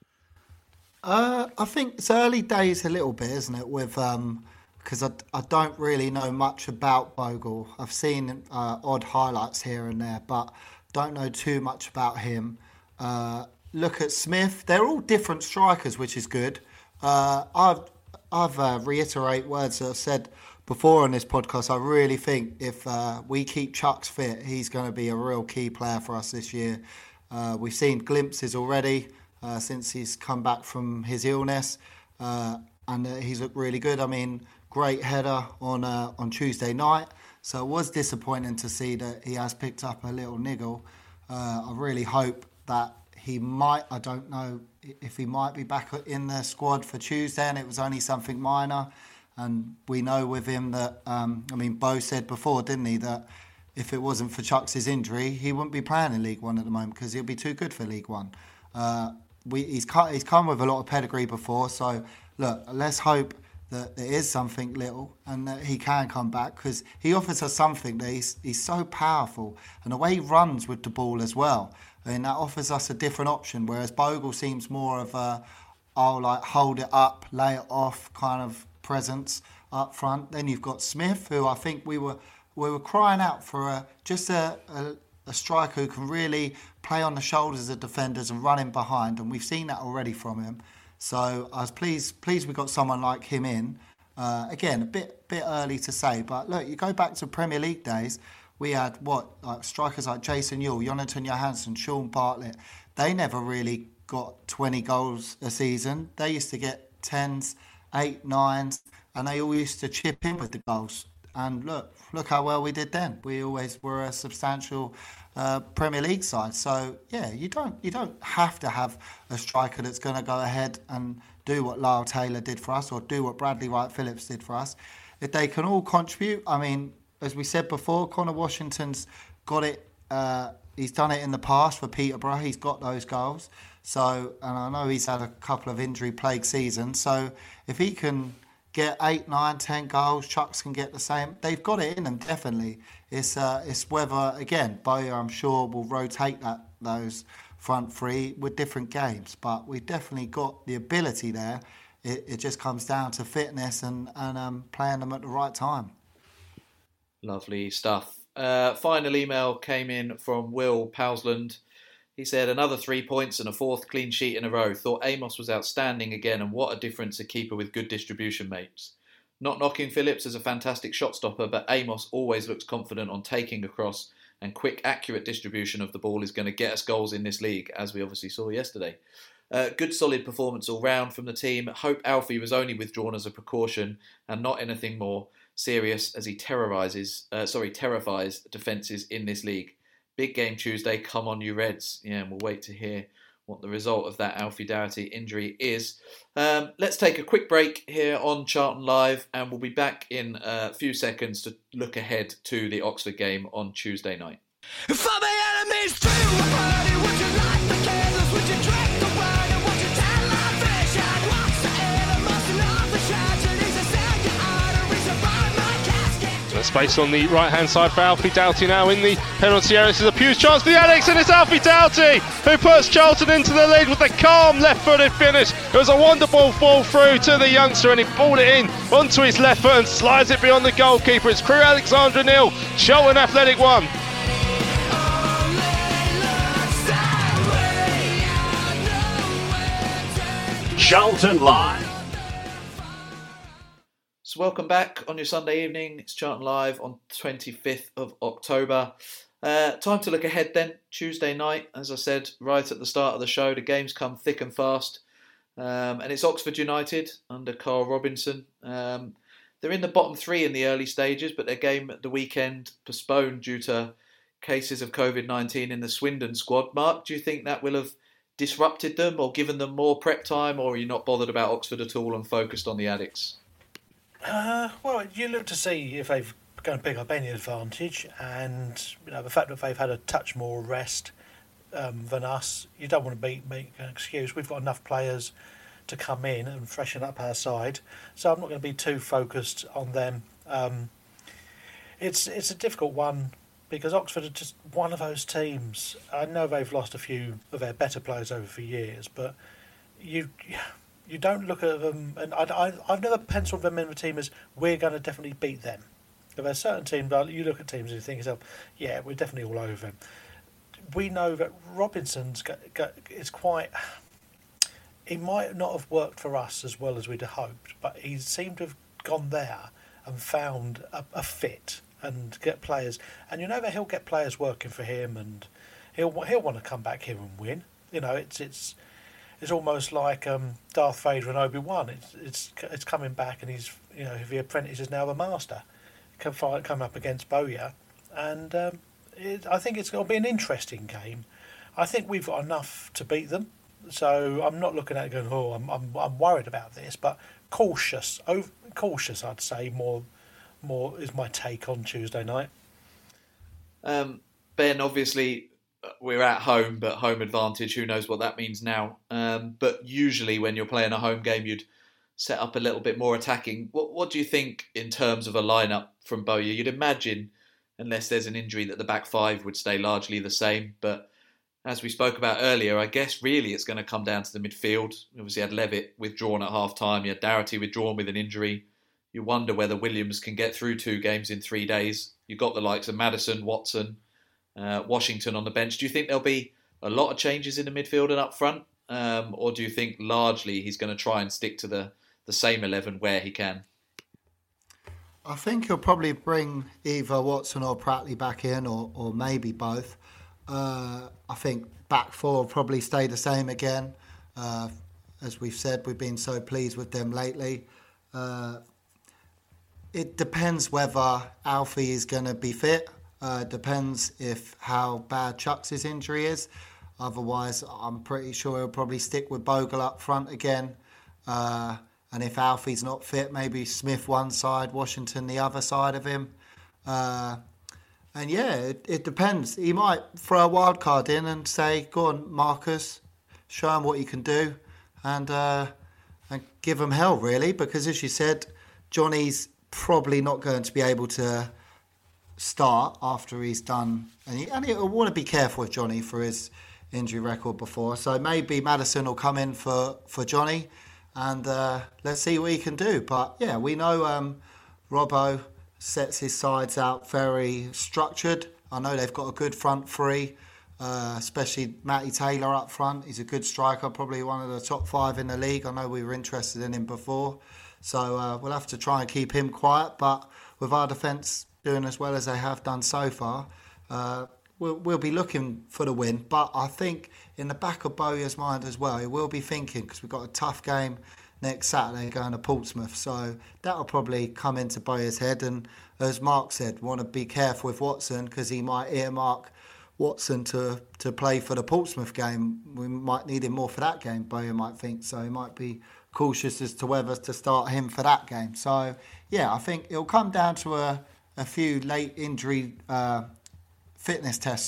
I think it's early days a little bit, isn't it? With because I don't really know much about Bogle. I've seen odd highlights here and there, but don't know too much about him. Look at Smith. They're all different strikers, which is good. I've reiterate words that I've said before on this podcast. I really think if we keep Chucks fit, he's going to be a real key player for us this year. We've seen glimpses already since he's come back from his illness, and he's looked really good. I mean, great header on Tuesday night. So it was disappointing to see that he has picked up a little niggle. I really hope that he might, I don't know if he might be back in the squad for Tuesday and it was only something minor. And we know with him that, Bo said before, didn't he, that if it wasn't for Chucks' injury, he wouldn't be playing in League One at the moment because he'll be too good for League One. He's come with a lot of pedigree before, so look, let's hope that there is something little and that he can come back because he offers us something that he's so powerful and the way he runs with the ball as well. I mean, that offers us a different option, whereas Bogle seems more of a, hold it up, lay it off kind of presence. up front. Then you've got Smith, who I think we were crying out for a striker who can really play on the shoulders of defenders and run in behind, and we've seen that already from him. So I was pleased we got someone like him in. Again, a bit early to say, but look, you go back to Premier League days, we had strikers like Jason Ewell, Jonathan Johansson, Sean Bartlett. They never really got 20 goals a season. They used to get 10s, 8, 9s, and they all used to chip in with the goals. And look how well we did then. We always were a substantial Premier League side. So yeah, you don't have to have a striker that's going to go ahead and do what Lyle Taylor did for us or do what Bradley Wright-Phillips did for us. If they can all contribute, I mean, as we said before, Connor Washington's got it. He's done it in the past for Peterborough. He's got those goals. So, and I know he's had a couple of injury-plagued seasons. So if he can get 8, 9, 10 goals, Chucks can get the same. They've got it in them, definitely. It's whether, again, Bowyer, I'm sure, will rotate those front three with different games. But we've definitely got the ability there. It just comes down to fitness and playing them at the right time. Lovely stuff. Final email came in from Will Powsland. He said, another 3 points and a fourth clean sheet in a row. Thought Amos was outstanding again, and what a difference a keeper with good distribution makes. Not knocking Phillips as a fantastic shot stopper, but Amos always looks confident on taking across, and quick, accurate distribution of the ball is going to get us goals in this league, as we obviously saw yesterday. Good solid performance all round from the team. Hope Alfie was only withdrawn as a precaution and not anything more serious as he terrifies defences in this league. Big game Tuesday, come on you Reds. Yeah, and we'll wait to hear what the result of that Alfie Doherty injury is. Let's take a quick break here on Charlton Live, and we'll be back in a few seconds to look ahead to the Oxford game on Tuesday night. For my enemies too, would you light the candles, would you drink the wine, and would you television? What's the animals and all the tragedies that sell your arteries and burn my casket? Space on the right-hand side for Alfie Doughty now in the penalty area. This is a huge chance for the Addicts, and it's Alfie Doughty who puts Charlton into the lead with a calm left-footed finish. It was a wonderful fall through to the youngster, and he balled it in onto his left foot and slides it beyond the goalkeeper. It's Crewe Alexandra 0, Charlton Athletic 1. Charlton Live. So welcome back on your Sunday evening. It's Charlton Live on 25th of October. Time to look ahead then. Tuesday night, as I said right at the start of the show, the games come thick and fast. And it's Oxford United under Carl Robinson. They're in the bottom three in the early stages, but their game at the weekend postponed due to cases of COVID-19 in the Swindon squad. Mark, do you think that will have disrupted them or given them more prep time, or are you not bothered about Oxford at all and focused on the Addicts? Well, you look to see if they've going to pick up any advantage, and the fact that they've had a touch more rest than us, you don't want to make an excuse. We've got enough players to come in and freshen up our side, so I'm not going to be too focused on them. It's a difficult one, because Oxford are just one of those teams. I know they've lost a few of their better players over the years, but you don't look at them, and I've never penciled them in the team as we're going to definitely beat them. There are certain teams, you look at teams and you think to yourself, yeah, we're definitely all over them. We know that Robinson's is quite... He might not have worked for us as well as we'd have hoped, but he seemed to have gone there and found a fit and get players, and that he'll get players working for him, and he'll want to come back here and win. It's almost like Darth Vader and Obi-Wan. It's coming back, and he's the apprentice is now the master. Come up against Bowyer, and I think it's going to be an interesting game. I think we've got enough to beat them, so I'm not looking at it going, oh, I'm worried about this, but cautious. Cautious, I'd say more is my take on Tuesday night. Ben, obviously we're at home, but home advantage, who knows what that means now. But usually when you're playing a home game, you'd set up a little bit more attacking. What do you think in terms of a lineup from Bowyer? You'd imagine, unless there's an injury, that the back five would stay largely the same. But as we spoke about earlier, I guess really it's going to come down to the midfield. You obviously had Levitt withdrawn at half-time. You had Doherty withdrawn with an injury. you wonder whether Williams can get through 2 games in 3 days. You've got the likes of Maddison, Watson, Washington on the bench. Do you think there'll be a lot of changes in the midfield and up front? Or do you think largely he's going to try and stick to the same 11 where he can? I think he'll probably bring either Watson or Pratley back in, or maybe both. I think back 4 will probably stay the same again. As we've said, we've been so pleased with them lately. It depends whether Alfie is going to be fit. Depends how bad Chuks' injury is. Otherwise, I'm pretty sure he'll probably stick with Bogle up front again. And if Alfie's not fit, maybe Smith one side, Washington the other side of him. And yeah, it depends. He might throw a wild card in and say, go on, Marcus, show him what you can do, and give him hell, really. Because as you said, Johnny's probably not going to be able to start after he's done. And he'll want to be careful with Johnny for his injury record before. So maybe Maddison will come in for Johnny, and let's see what he can do. But yeah, we know Robbo sets his sides out very structured. I know they've got a good front three, especially Matty Taylor up front. He's a good striker, probably one of the top 5 in the league. I know we were interested in him before. So we'll have to try and keep him quiet. But with our defence doing as well as they have done so far, we'll be looking for the win. But I think in the back of Bowyer's mind as well, he will be thinking, because we've got a tough game next Saturday going to Portsmouth. So that'll probably come into Bowyer's head. And as Mark said, want to be careful with Watson, because he might earmark Watson to play for the Portsmouth game. We might need him more for that game, Bowyer might think. So he might be cautious as to whether to start him for that game. So yeah, I think it'll come down to a few late injury fitness tests,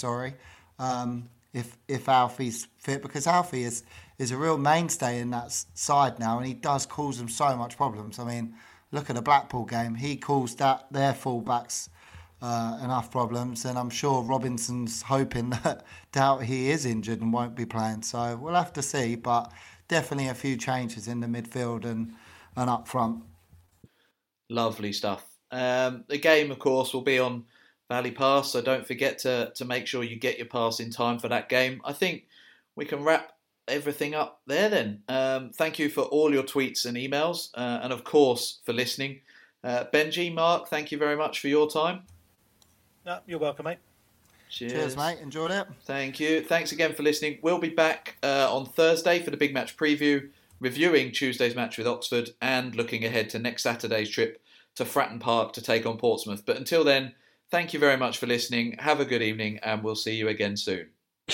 if Alfie's fit, because Alfie is a real mainstay in that side now, and he does cause them so much problems. I mean, look at the Blackpool game. He caused their fullbacks enough problems, and I'm sure Robinson's hoping that he is injured and won't be playing. So we'll have to see, but definitely a few changes in the midfield and up front. Lovely stuff. The game, of course, will be on Valley Pass, so don't forget to make sure you get your pass in time for that game. I think we can wrap everything up there then. Thank you for all your tweets and emails, and of course for listening. Benji, Mark, thank you very much for your time. No, you're welcome, mate. Cheers, mate. Enjoyed it. Thank you. Thanks again for listening. We'll be back on Thursday for the big match preview, reviewing Tuesday's match with Oxford and looking ahead to next Saturday's trip to Fratton Park to take on Portsmouth. But until then, thank you very much for listening. Have a good evening, and we'll see you again soon.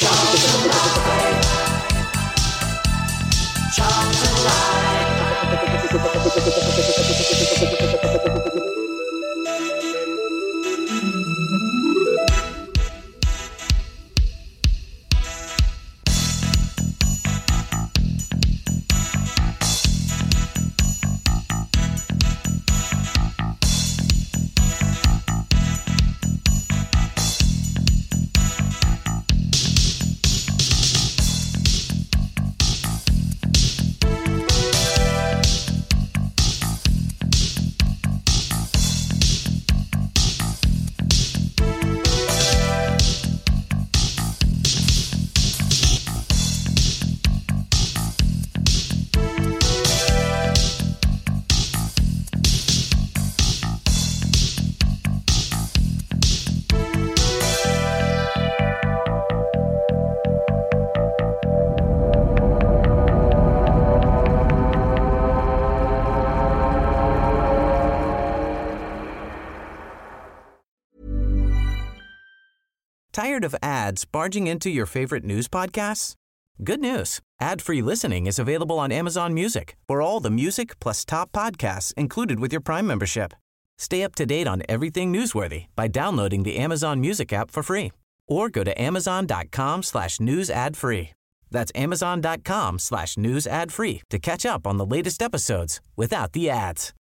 Tired of ads barging into your favorite news podcasts? Good news. Ad-free listening is available on Amazon Music for all the music plus top podcasts included with your Prime membership. Stay up to date on everything newsworthy by downloading the Amazon Music app for free or go to amazon.com/news ad free. That's amazon.com/news ad free to catch up on the latest episodes without the ads.